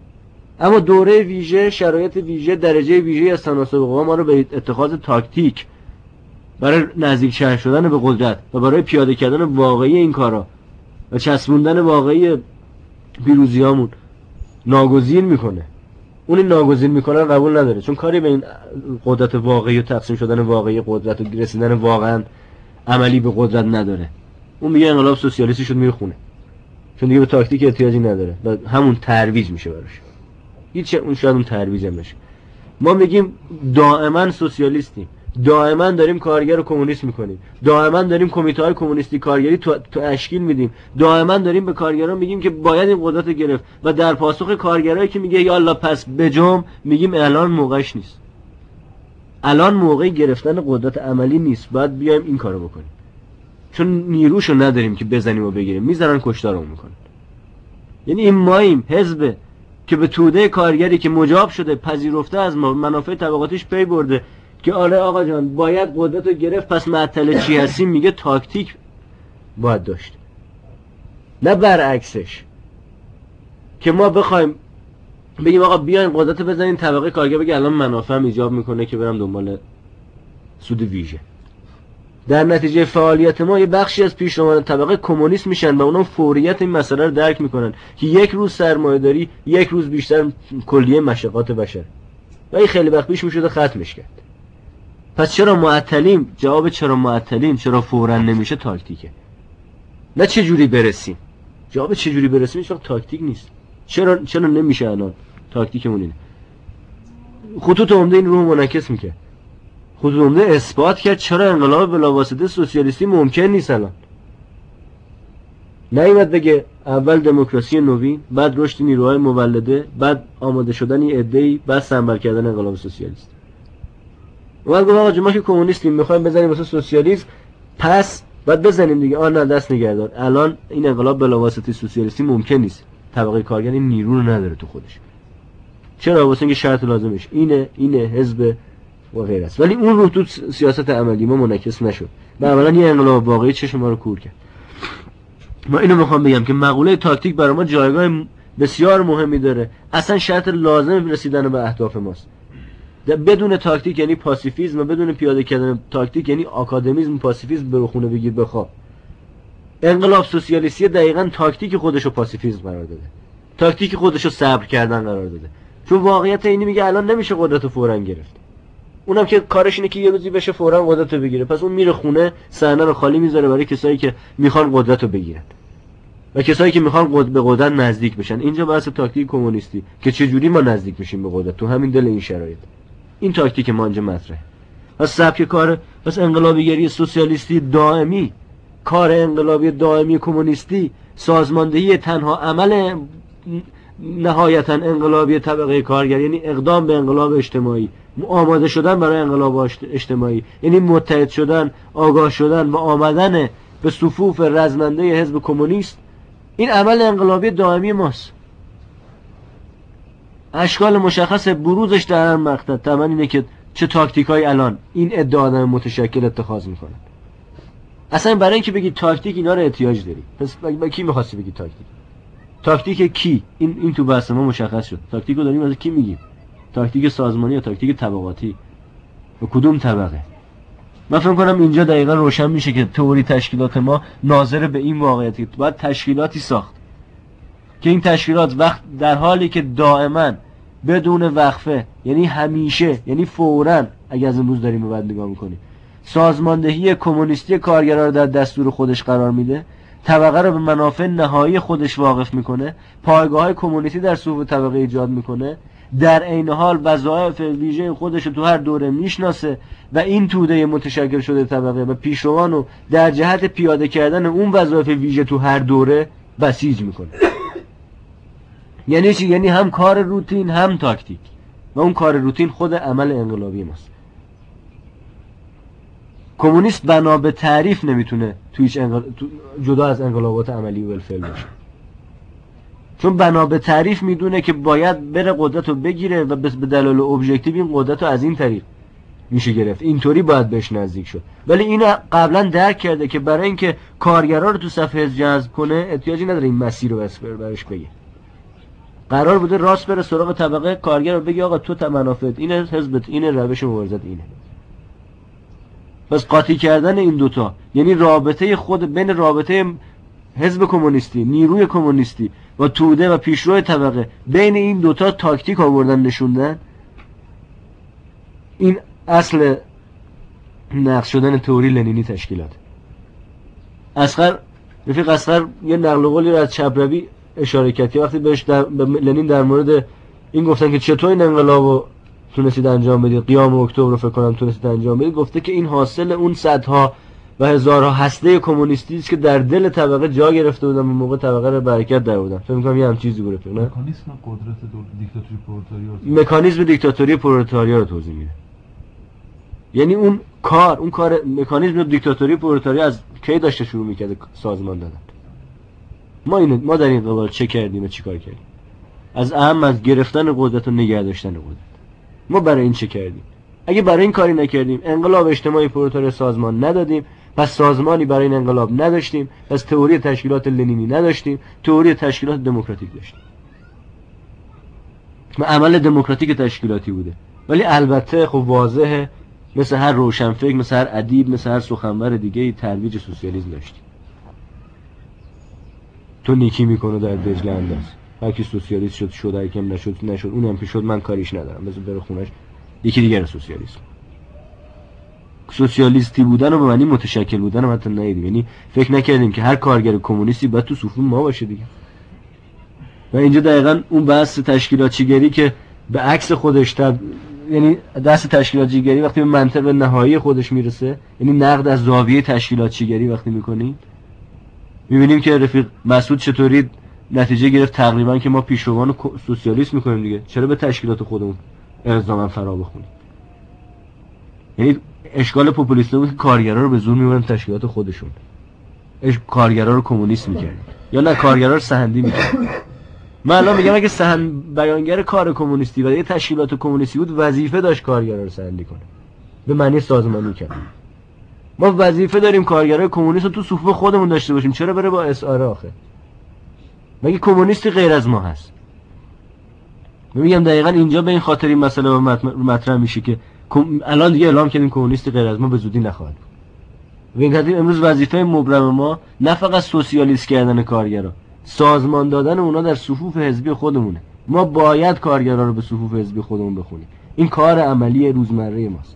اما دوره ویژه، شرایط ویژه، درجه ویژه از تناسب قوا ما رو به اتخاذ تاکتیک برای نزدیک شدن به قدرت و برای پیاده کردن واقعی این کارا و چسبوندن واقعی پیروزیامون ناگزیر میکنه. اون این ناگزیر میکنه قبول نداره، چون کاری به این قدرت واقعی و تقسیم شدن واقعی قدرت و رسیدن واقعا عملی به قدرت نداره. اون میگه انقلاب سوسیالیستی شد، میره خونه، چون دیگه به تاکتیک احتیاجی نداره و همون ترویج میشه براش. هیچ اون شاید اون ترویج هم بشه. ما میگیم دائما سوسیالیستیم، دائما داریم کارگر رو کمونیست میکنیم، دائما داریم کمیته های کمونیستی کارگری تو تشکیل میدیم، دائما داریم به کارگران میگیم که باید این قدرت رو گرفت و در پاسخ کارگرایی که میگه یا الله پس بجم، میگیم الان موقعش نیست، الان موقع گرفتن قدرت عملی نیست، باید بیایم این کارو بکنیم، چون نیروشو نداریم که بزنیم و بگیریم، میذارن کشتارمون میکنن. یعنی این ماییم حزب که به توده کارگری که مجاب شده، پذیرفته از ما، منافع طبقاتیش پی برده که آره آقا جان باید قدرت رو گرفت، پس معطل چی هستیم؟ میگه تاکتیک باید داشت، نه برعکسش که ما بخوایم بگیم آقا بیاین قدرت بزنین طبقه کارگر بگه الان منافعم ایجاب میکنه که برم دنبال سود ویژه. در نتیجه فعالیت ما یه بخشی از پیشروان طبقه کمونیست میشن و اونا فوریت این مسئله رو درک میکنن که یک روز سرمایه‌داری یک روز بیشتر کلیه مشقات بشر و این خیلی وقت پیش میشده ختمش کرد. پس چرا معطلیم؟ جواب چرا معطلیم، چرا فوراً نمیشه تاکتیکه، نه چه جوری برسیم. جواب چه جوری برسیم هیچ وقت تاکتیک نیست. چرا چرا نمیشه الان؟ تاکتیکمون اینه. خطوط عمده این رو منعکس میکنه. خطوط عمده اثبات کرد چرا انقلاب بلاواسطه سوسیالیستی ممکن نیست الان. نیومد بگه اول دموکراسی نوین، بعد رشد نیروهای مولده، بعد آماده شدن یه عده‌ای، بعد سنبل کردن انقلاب سوسیالیستی. اومد گفت آقا ما که کمونیستیم میخوایم بزنیم واسه سوسیالیسم، پس بعد بزنیم دیگه. آ نه دست نگردار، الان این انقلاب بلاواسطه سوسیالیستی ممکن نیست، طبقه کارگر این نیرو رو نداره تو خودش. چرا؟ واسه اینکه شرط لازمش اینه اینه حزب و غیره است. ولی اون رو تو سیاست عملی ما منعکس نشد و اولا یه انقلاب واقعی چشم ما رو کور کرد. ما اینو میخوام بگم که مقوله تاکتیک برای ما جایگاه بسیار مهمی داره، اصلا شرط لازم رسیدن به اهداف ماست. بدون تاکتیک یعنی پاسیفیسم و بدون پیاده کردن تاکتیک یعنی آکادمیسم. پاسیفیسم برو خونه بگیر بخواب. انقلاب سوسیالیستی دقیقاً تاکتیک خودشو پاسیفیسم قرار داده، تاکتیک خودشو صبر کردن قرار داده، چون واقعیت اینی میگه الان نمیشه قدرتو فوراً گرفت. اونم که کارش اینه که یه روزی بشه فوراً قدرتو بگیره، پس اون میره خونه صحنه رو خالی میذاره برای کسایی که میخوان قدرتو بگیرن و کسایی که میخوان قدرت به قدرت نزدیک بشن. اینجا بحث تاکتیک کمونیستی که چه جوری ما نزدیک میشیم به قدرت تو همین دل این شرایط. این تاکتیک ما اینجا مطرحه. پس سبک کار پس انقلابیگری سوسیالیستی دائمی، کار انقلابی دائمی کمونیستی، سازماندهی تنها عمل نهایتا انقلابی طبقه کارگر، یعنی اقدام به انقلاب اجتماعی، آماده شدن برای انقلاب اجتماعی، یعنی متحد شدن، آگاه شدن و آمدن به صفوف رزمنده حزب کمونیست. این عمل انقلابی دائمی ماست. اشکال مشخص بروزش در هر مقطع طبعا اینه که چه تاکتیکایی الان این ادعا آدم متشکل اتخاذ میکنن. اصلا برای اینکه بگی تاکتیک اینا رو احتیاج داری. پس با کی می‌خواستی بگی تاکتیک؟ تاکتیک کی؟ این این تو بحث ما مشخص شد. تاکتیکو داریم از کی میگیم؟ تاکتیک سازمانی یا تاکتیک طبقاتی؟ و کدوم طبقه؟ من فکر کنم اینجا دقیقا روشن میشه که تئوری تشکیلات ما ناظر به این واقعیتی باید تشکیلاتی ساخت که این تشکیلات وقت در حالی که دائما بدون وقفه، یعنی همیشه، یعنی فوراً، اگه از امروز داریم به بعد نگاه میکنیم، سازماندهی کمونیستی کارگرا رو در دستور خودش قرار میده، طبقه رو به منافع نهایی خودش واقف میکنه، پایگاه‌های کمونیستی در صفوف طبقه ایجاد میکنه، در عین حال وظایف ویژه خودش رو تو هر دوره میشناسه و این توده متشکل شده طبقه و پیشروان رو در جهت پیاده کردن اون وظایف ویژه تو هر دوره بسیج میکنه. یعنی چی؟ یعنی هم کار روتین هم تاکتیک، و اون کار روتین خود عمل انقلابی ماست. کمونیست بنا به تعریف نمیتونه تو هیچ انقل... تو... جدا از انقلابات عملی و بالفعل باشه، چون بنا به تعریف میدونه که باید بره قدرت رو بگیره و به دلایل ابژکتیو این قدرت رو از این طریق میشه گرفت، اینطوری باید بهش نزدیک شد. ولی اینو قبلا درک کرده که برای اینکه کارگرا رو تو صف حزب جذب کنه احتیاجی نداره این مسیر رو بس برش بگه. قرار بوده راست بره سراغ طبقه کارگر رو بگه آقا تو تا منافعت اینه، حزبت اینه، روش مبارزت اینه. پس قاطی کردن این دوتا یعنی رابطه خود بین رابطه حزب کمونیستی، نیروی کمونیستی و توده و پیشرو طبقه، بین این دوتا تاکتیک آوردن نشوندن. این اصل نقش شدن تئوری لنینی تشکیلات. اصغر رفیق اصغر یه نقل قولی رو از چپروی اشاره کرد که وقتی بهش در به لنین در مورد این گفتن که چطور این انقلابو تونستید انجام بدید، قیام اکتبر رو فکر کنم تونستید انجام بدید، گفته که این حاصل اون صدها و هزارها هسته کمونیستی است که در دل طبقه جا گرفته بودن، به موقع طبقه رو برکت در بودن. فکر می‌کنم یه هم چیزی گفته، نه؟ مکانیزم قدرت دیکتاتوری پرولتاریا، مکانیزم دیکتاتوری پرولتاریا رو توضیح میده. یعنی اون کار، اون کار مکانیزم دیکتاتوری پرولتاریا از کی داشته شروع می‌کرده سازمان دادن. ما این ما در این قبال چه کردیم و چیکار کردیم؟ از اهم از گرفتن قدرت و نگه داشتن قدرت. ما برای این چه کردیم؟ اگه برای این کاری نکردیم، انقلاب اجتماعی پرولتاریا سازمان ندادیم، پس سازمانی برای این انقلاب نداشتیم، پس تئوری تشکیلات لنینی نداشتیم، تئوری تشکیلات دموکراتیک داشتیم. و عمل دموکراتیک تشکیلاتی بوده. ولی البته خب واضحه مثل هر روشنفکر، مثل هر ادیب، مثل هر سخنور دیگه ترویج سوسیالیسم داشتیم. تو نیکی میکنه در دجله انداز، هر کی سوسیالیست شد شد، هر کی نشد نشد، اونم که شد من کاریش ندارم، بذار بره خونش یکی دیگه سوسیالیست. سوسیالیستی بودن و به معنی متشکل بودن هم حتی ندیدیم، یعنی فکر نکردیم که هر کارگر کمونیستی باید تو صفوف ما باشه دیگه. و اینجا دقیقاً اون بحث تشکیلاتچیگری که به عکس خودش تب... یعنی دست تشکیلاتچیگری وقتی به منطق نهایی خودش میرسه، یعنی نقد از زاویه تشکیلاتچیگری وقتی میکنیم، میبینیم که رفیق مسعود چطوری نتیجه گرفت تقریبا که ما پیشروان سوسیالیسم میکنیم دیگه، چرا به تشکیلات خودمون الزاما فرا بخونیم؟ یعنی اشکال پوپولیسم بود که کارگرا رو به زور میبرن تشکیلات خودشون، اش کارگرا رو کمونیست میکردن یا نه کارگرا رو سهندی میکردن. من الان میگم اگه سهند بیانگر کار کمونیستی و یه تشکیلات کمونیستی بود، وظیفه داشت کارگرا رو سهندی کنه به معنی سازمانی کرد. ما وظیفه داریم کارگرای کمونیست رو تو صفوف خودمون داشته باشیم، چرا بره با اس آر آخه؟ مگه کمونیستی غیر از ما هست؟ میگم دقیقاً اینجا به این خاطر این مسئله مطرح میشه که الان دیگه اعلام کردیم کمونیستی غیر از ما به زودی نخواهد بود. و این خاطر امروز وظیفه مبرم ما نه فقط سوسیالیست کردن کارگرا، سازمان دادن اونا در صفوف حزبی خودمونه. ما باید کارگرا رو به صفوف حزبی خودمون بخونیم. این کار عملی روزمره ماست.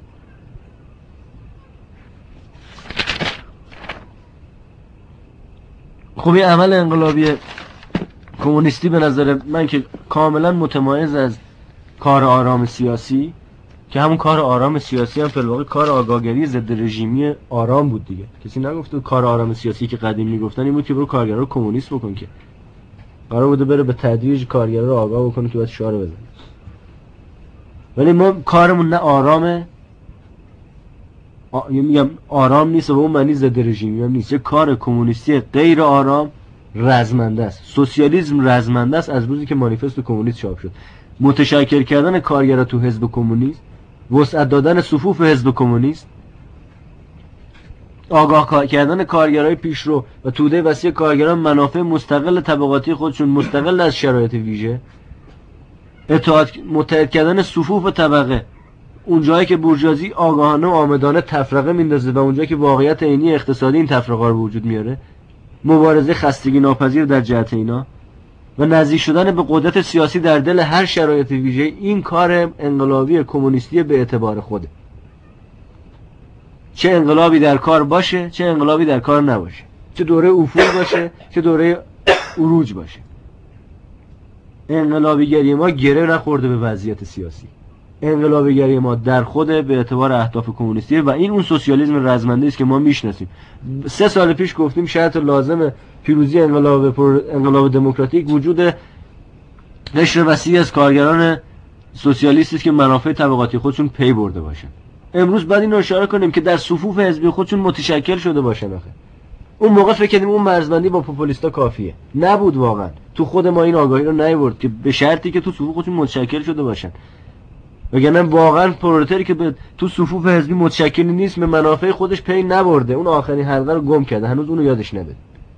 خب این عمل انقلابی کمونیستی به نظر من که کاملا متمایز از کار آرام سیاسی، که همون کار آرام سیاسی هم فی الواقع کار آگاهگری ضد رژیمی آرام بود دیگه. کسی نگفته کار آرام سیاسی که قدیم میگفتن این بود که برو کارگرا رو کمونیست بکن، که قرار بوده بره به تدریج کارگرا رو آگاه بکنه که باید شعار بزنه. ولی ما کارمون نه آرامه، آ... میگم آرام نیست و به اون معنی ضد رژیمی هم نیست. یه کار کمونیستی غیر آرام رزمنده است. سوسیالیسم رزمنده است از روزی که مانیفست کمونیست چاپ شد. متشکل کردن کارگرا تو حزب کمونیست، وسعت دادن صفوف حزب کمونیست، آگاه کردن کارگرای پیشرو و توده وسیع کارگران منافع مستقل طبقاتی خودشون، مستقل از شرایط ویژه، اطاعت متحد کردن صفوف طبقه، اون جایی که بورژوازی آگاهانه و آمدانه تفرقه میندازه و اون جایی که واقعیت عینی اقتصادی این تفرقه رو وجود میاره، مبارزه خستگی ناپذیر در جهت اینا و نزدیک شدن به قدرت سیاسی در دل هر شرایط ویژه، این کار انقلابی کمونیستی به اعتبار خوده. چه انقلابی در کار باشه، چه انقلابی در کار نباشه، چه دوره افول باشه، چه دوره عروج باشه، انقلابیگری ما گره نخورده به وضعیت سیاسی. انقلابیگری ما در خود به اعتبار اهداف کمونیستی و این اون سوسیالیسم رزمنده است که ما میشناسیم. سه سال پیش گفتیم شرط لازم پیروزی انقلاب انقلاب دموکراتیک وجود قشر وسیعی از کارگران سوسیالیستی است که منافع طبقاتی خودشون پی برده باشن. امروز بعد این رو اشاره کنیم که در صفوف حزبی خودشون متشکل شده باشن. آخه اون موقع فکر کردیم اون مرزبندی با پوپولیستا کافیه. نبود واقعا. تو خود ما این آگاهی رو نیاورد که به شرطی که تو صفوف خودشون متشکل شده باشن. وگرنه واقعا پرولتاری که به تو صفوف حزبی متشکل نیست، به منافع خودش پی نبرده، اون آخرین حلقه رو گم کرده، هنوز اونو یادش نده.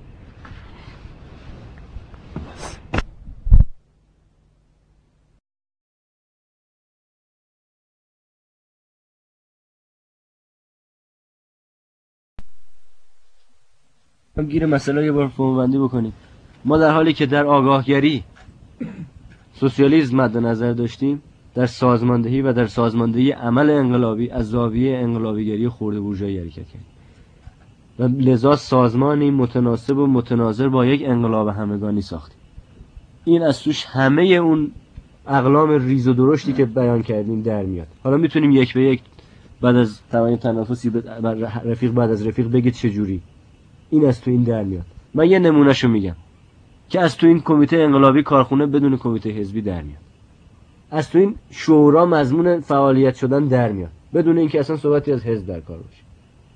هم گیر مسئله یه بار فرم بندی بکنیم. ما در حالی که در آگاهگری سوسیالیسم مد نظر داشتیم، در سازماندهی و در سازماندهی عمل انقلابی از زاویه انقلابیگری خرده بورژوایی حرکت کردیم و لذا سازمانی متناسب و متناظر با یک انقلاب همگانی ساختیم. این از توش همه اون اقلام ریز و درشتی که بیان کردیم در میاد. حالا میتونیم یک به یک بعد از تمام تنافسی رفیق بعد از رفیق بگید چجوری این از تو این در میاد. من یه نمونهشو میگم که از تو این کمیته انقلابی کارخونه بدون کمیته حزبی در میاد. از تو این شورا مضمون فعالیت شدن در میاد بدون اینکه اصلا صحبتی از حزب در کار باشه.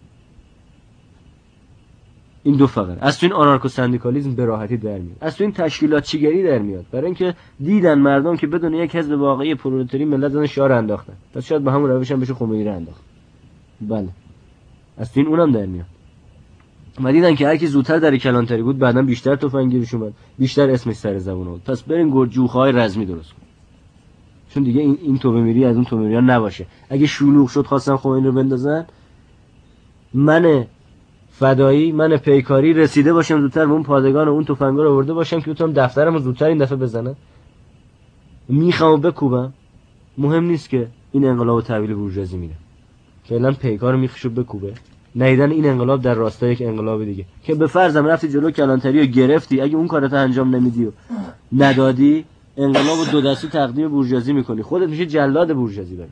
این دو فقط. از تو این آنارکو سندیکالیسم به راحتی در میاد. از تو این تشکیلات چیگری در میاد، برای اینکه دیدن مردم که بدون یک حزب واقعی پرولتاری ملت زدن شاه رو انداختن. پس شاید به همون روش هم بشه خمینی رو انداخت. بله. از تو این اونم در میاد. و دیدن که هر کی زودتر در کلانتری بود بعداً بیشتر تفنگگیرش اومد، بیشتر اسمش سر زبون بود. پس برین گرجوخای رزمی درست کن. چون دیگه این این توبه میری از اون توبه میری نباشه. اگه شلوغ شد خواستن خمینی رو بندازن، من فدایی، من پیکاری رسیده باشم زودتر به اون پادگان و اون تفنگا رو آورده باشم که بتونم دفترمو زودتر این دفعه بزنم. میخوام بکوبم. مهم نیست که این انقلاب تحویل بورژوازی میده. فعلا پیکار میخشو بکوبه. نیدن این انقلاب در راستای یک انقلاب دیگه که به فرضم رفتی جلو کلانتری رو گرفتی، اگه اون کارت انجام نمیدی و ندادی، انقلاب دو دستی تقدیم بورژوازی میکنی، خودت میشه جلاد بورژوازی براش.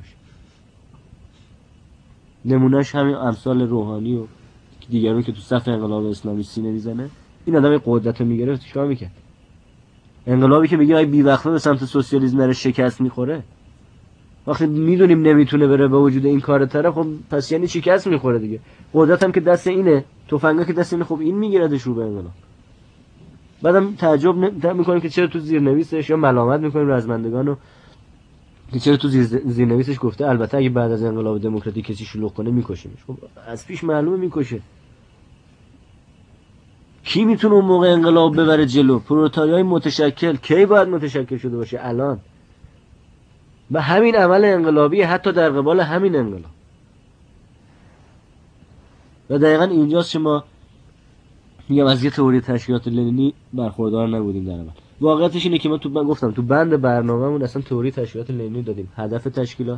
نمونهش همین امثال روحانی و دیگرون که تو صف انقلاب اسلامی سینه میزنه. این آدم قدرت رو میگرفت چیکار میکرد؟ انقلابی که میگه ای بی وقفه به سمت سوسیالیسم نره شکست میخوره. وقتی میدونیم نمیتونه بره با وجود این کار طرف، خب پس یعنی شکست میخوره دیگه. قدرت هم که دست اینه، تفنگا که دست اینه، خب این میگیردش رو به انقلاب. بعدم تعجب میکنیم که چرا تو زیرنویسش یا ملامت میکنیم رزمندگانو که چرا تو زیر زیرنویسش گفته البته اگه بعد از انقلاب دموکراتیک کسی شلوغ کنه میکشیمش. خب از پیش معلومه میکشه. کی میتونه اون موقع انقلاب ببره جلو؟ پرولتاریای متشکل. کی باید متشکل شده باشه؟ الان. و همین عمل انقلابی حتی در قبال همین انقلاب. و دقیقاً اینجاست که ما میگم از یه تئوری تشکیلات لنینی برخوردار نبودیم در اول. واقعیتش اینه که ما تو من گفتم تو بند برنامه‌مون اصلا تئوری تشکیلات لنینی دادیم، هدف تشکیلات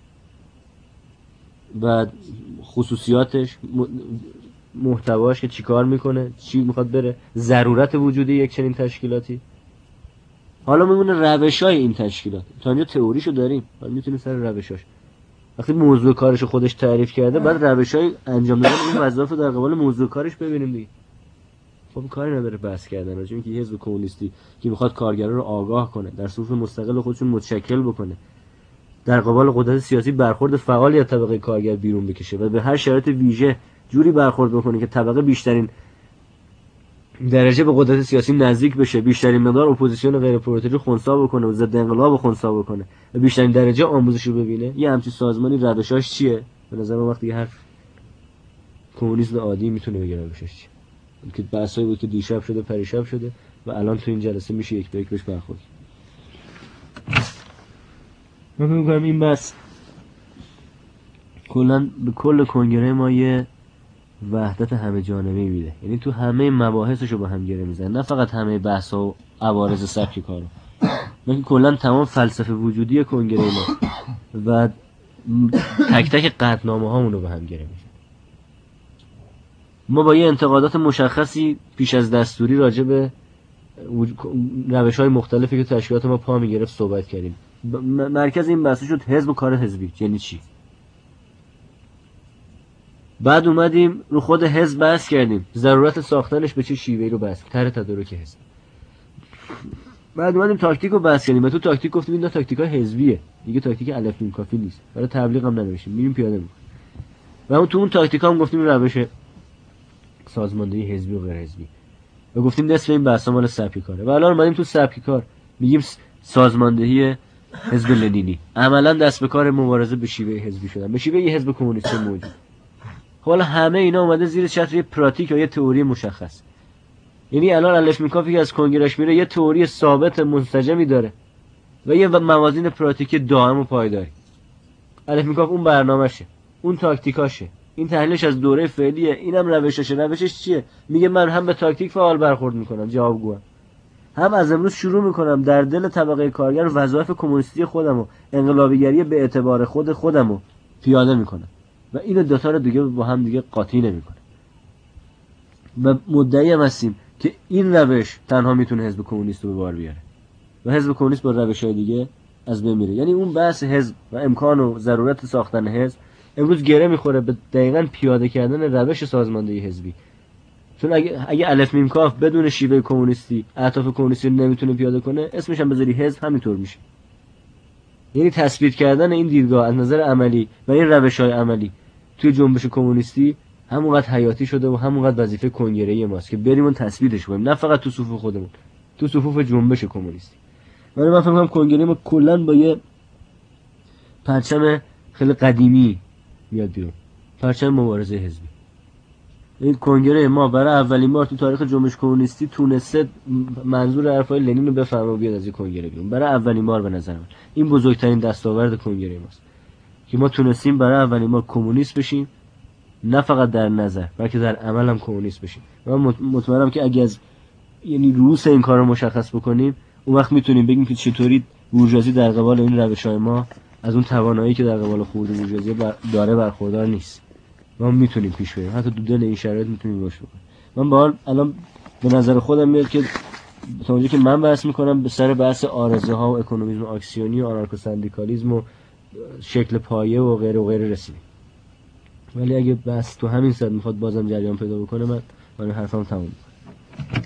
و خصوصیاتش، محتواش که چیکار میکنه، چی میخواد بره، ضرورت وجودی یک چنین تشکیلاتی. حالا میمونه روشای این تشکیلات. تا اینجا تئوریشو داریم، حالا میتونیم سر روشاش. وقتی موضوع کارش خودش تعریف کرده، بعد روشای انجام دادن این وظایف در قبال موضوع کارش ببینیم دیگه. خب کاری نداره بحث کردن راجع به اینکه حزب کمونیستی که میخواد کارگرا رو آگاه کنه، در صفوف مستقل خودشون متشکل بکنه، در قبال قدرت سیاسی برخورد فعالی از طبقه کارگر بیرون بکشه و به هر شرایط ویژه جوری برخورد بکنه که طبقه بیشترین درجه به قدرت سیاسی نزدیک بشه، بیشترین مقدار اپوزیسیون غیر پرولتاری خنثی بکنه و ضد انقلاب خنثی بکنه و بیشترین درجه آموزش رو ببینه. یه همچین سازمانی روشاش چیه؟ به نظر من وقتی هر کمونیست عادی میتونه بگه روشاش چیه. که بحثایی بود که دیشب شده پریشب شده و الان تو این جلسه میشه یک به یک بهش برخورد. من فکر می‌کنم این بس کلا به کل کنگره ما یه وحدت همه جانبه میده، یعنی تو همه مباحثشو با هم گره میزنه، نه فقط همه بحثا و عوارض سبک کارو، بلکه کلا تمام فلسفه وجودی کنگره ما و تک تک قطعنامه هامون رو با هم گره میزنه. ما با یه انتقادات مشخصی پیش از دستوری راجع به روش‌های مختلفی که تشکیلات ما پا میگرفت صحبت کردیم. مرکز این بحث شد حزب و کار حزبی یعنی چی. بعد اومدیم رو خود حزب بحث کردیم، ضرورت ساختنش به چه شیوهی رو بحث کردیم، طرح تدارک حزب. بعد اومدیم تاکتیک رو بحث کردیم، تو تاکتیک گفتیم این تاکتیکای حزبیه دیگه، تاکتیک الف نیم کافی نیست، برای تبلیغ هم ننوشتیم، میریم پیاده میکنیم. و اون تو اون تاکتیکا هم گفتیم روش سازماندهی حزبی و غیر حزبی و گفتیم نصف این بحثا مال سبکی کاره. و الان اومدیم تو سبکی کار میگیم سازماندهی حزب لنینی، عملا دست به کار مبارزه به شیوه حزبی شدن، به شیوه یه حزب کمونیستی موجود. حالا همه اینا اومده زیر چتر یه پراتیک یا یه تئوری مشخص. یعنی الان الف میکافی که از کنگرهش میره یه تئوری ثابت منسجمی داره و یه موازین پراتیک دائم و پایداری. الف میکاف اون برنامه‌شه، اون تاکتیکاشه، این تحلیلش از دوره فعلیه، اینم روششه. روشش چیه؟ میگه من هم به تاکتیک فعال برخورد میکنم، جوابگوام، هم از امروز شروع میکنم در دل طبقه کارگر وظایف کمونیستی خودم و انقلابیگری به اعتبار خود خودم رو پیاده میکنم و اینو دوتا رو دیگه با هم دیگه قاطی نمیکنه. و مدعی هم هستیم که این روش تنها میتونه حزب کمونیست رو به بار بیاره و حزب کمونیست با روش‌های دیگه از بین میره. یعنی اون بحث حزب و امکان و ضرورت ساختن حزب امروز گره میخوره به دقیقاً پیاده کردن روش سازماندهی حزبی. چون اگه اگه الف میم کاف بدون شیوه کمونیستی اهداف کمونیستی رو نمیتونه پیاده کنه، اسمش هم بذاری حزب همینطور میشه. یعنی تثبیت کردن این دیدگاه از نظر عملی و این روش‌های عملی توی جنبش کمونیستی همونقدر حیاتی شده و همونقدر وظیفه کنگره‌ای ماست که بریم اون تثبیتش کنیم، نه فقط تو صفوف خودمون، تو صفوف جنبش کمونیستی. ولی من فکر می‌کنم کنگره ما کلاً با یه پرچم خیلی قدیمی میاد بیرون، پرچم مبارزه حزبی. این کنگره ما برای اولین بار تو تاریخ جنبش کمونیستی تونسته منظور حرفای لنین رو بفهمه و بیاد از این کنگره بیرون. برای اولین بار به نظر من این بزرگترین دستاورد کنگره ماست که ما تونستیم برای اولین بار کمونیست بشیم، نه فقط در نظر بلکه در عمل هم کمونیست بشیم. من مطمئنم که اگه از یعنی روس این کار رو مشخص بکنیم، اون وقت میتونیم بگیم که چطوری بورژوازی در قبال این روش‌های ما از اون توانایی که در قبال خود بورژوازی داره برخوردار نیست. ما میتونیم پیش بریم، حتی تو دل این شرایط میتونیم رشد بکنیم. من با الان به نظر خودم میاد که تا اونجایی که من بحث میکنم به سر بحث آرزه ها و اکونومیسم آکسیونی و آنارکو سندیکالیسم و شکل پایه و غیره و غیره رسیدیم. ولی اگه بحث تو همین صد میخواد بازم جریان پیدا بکنه، من من حرفم تموم.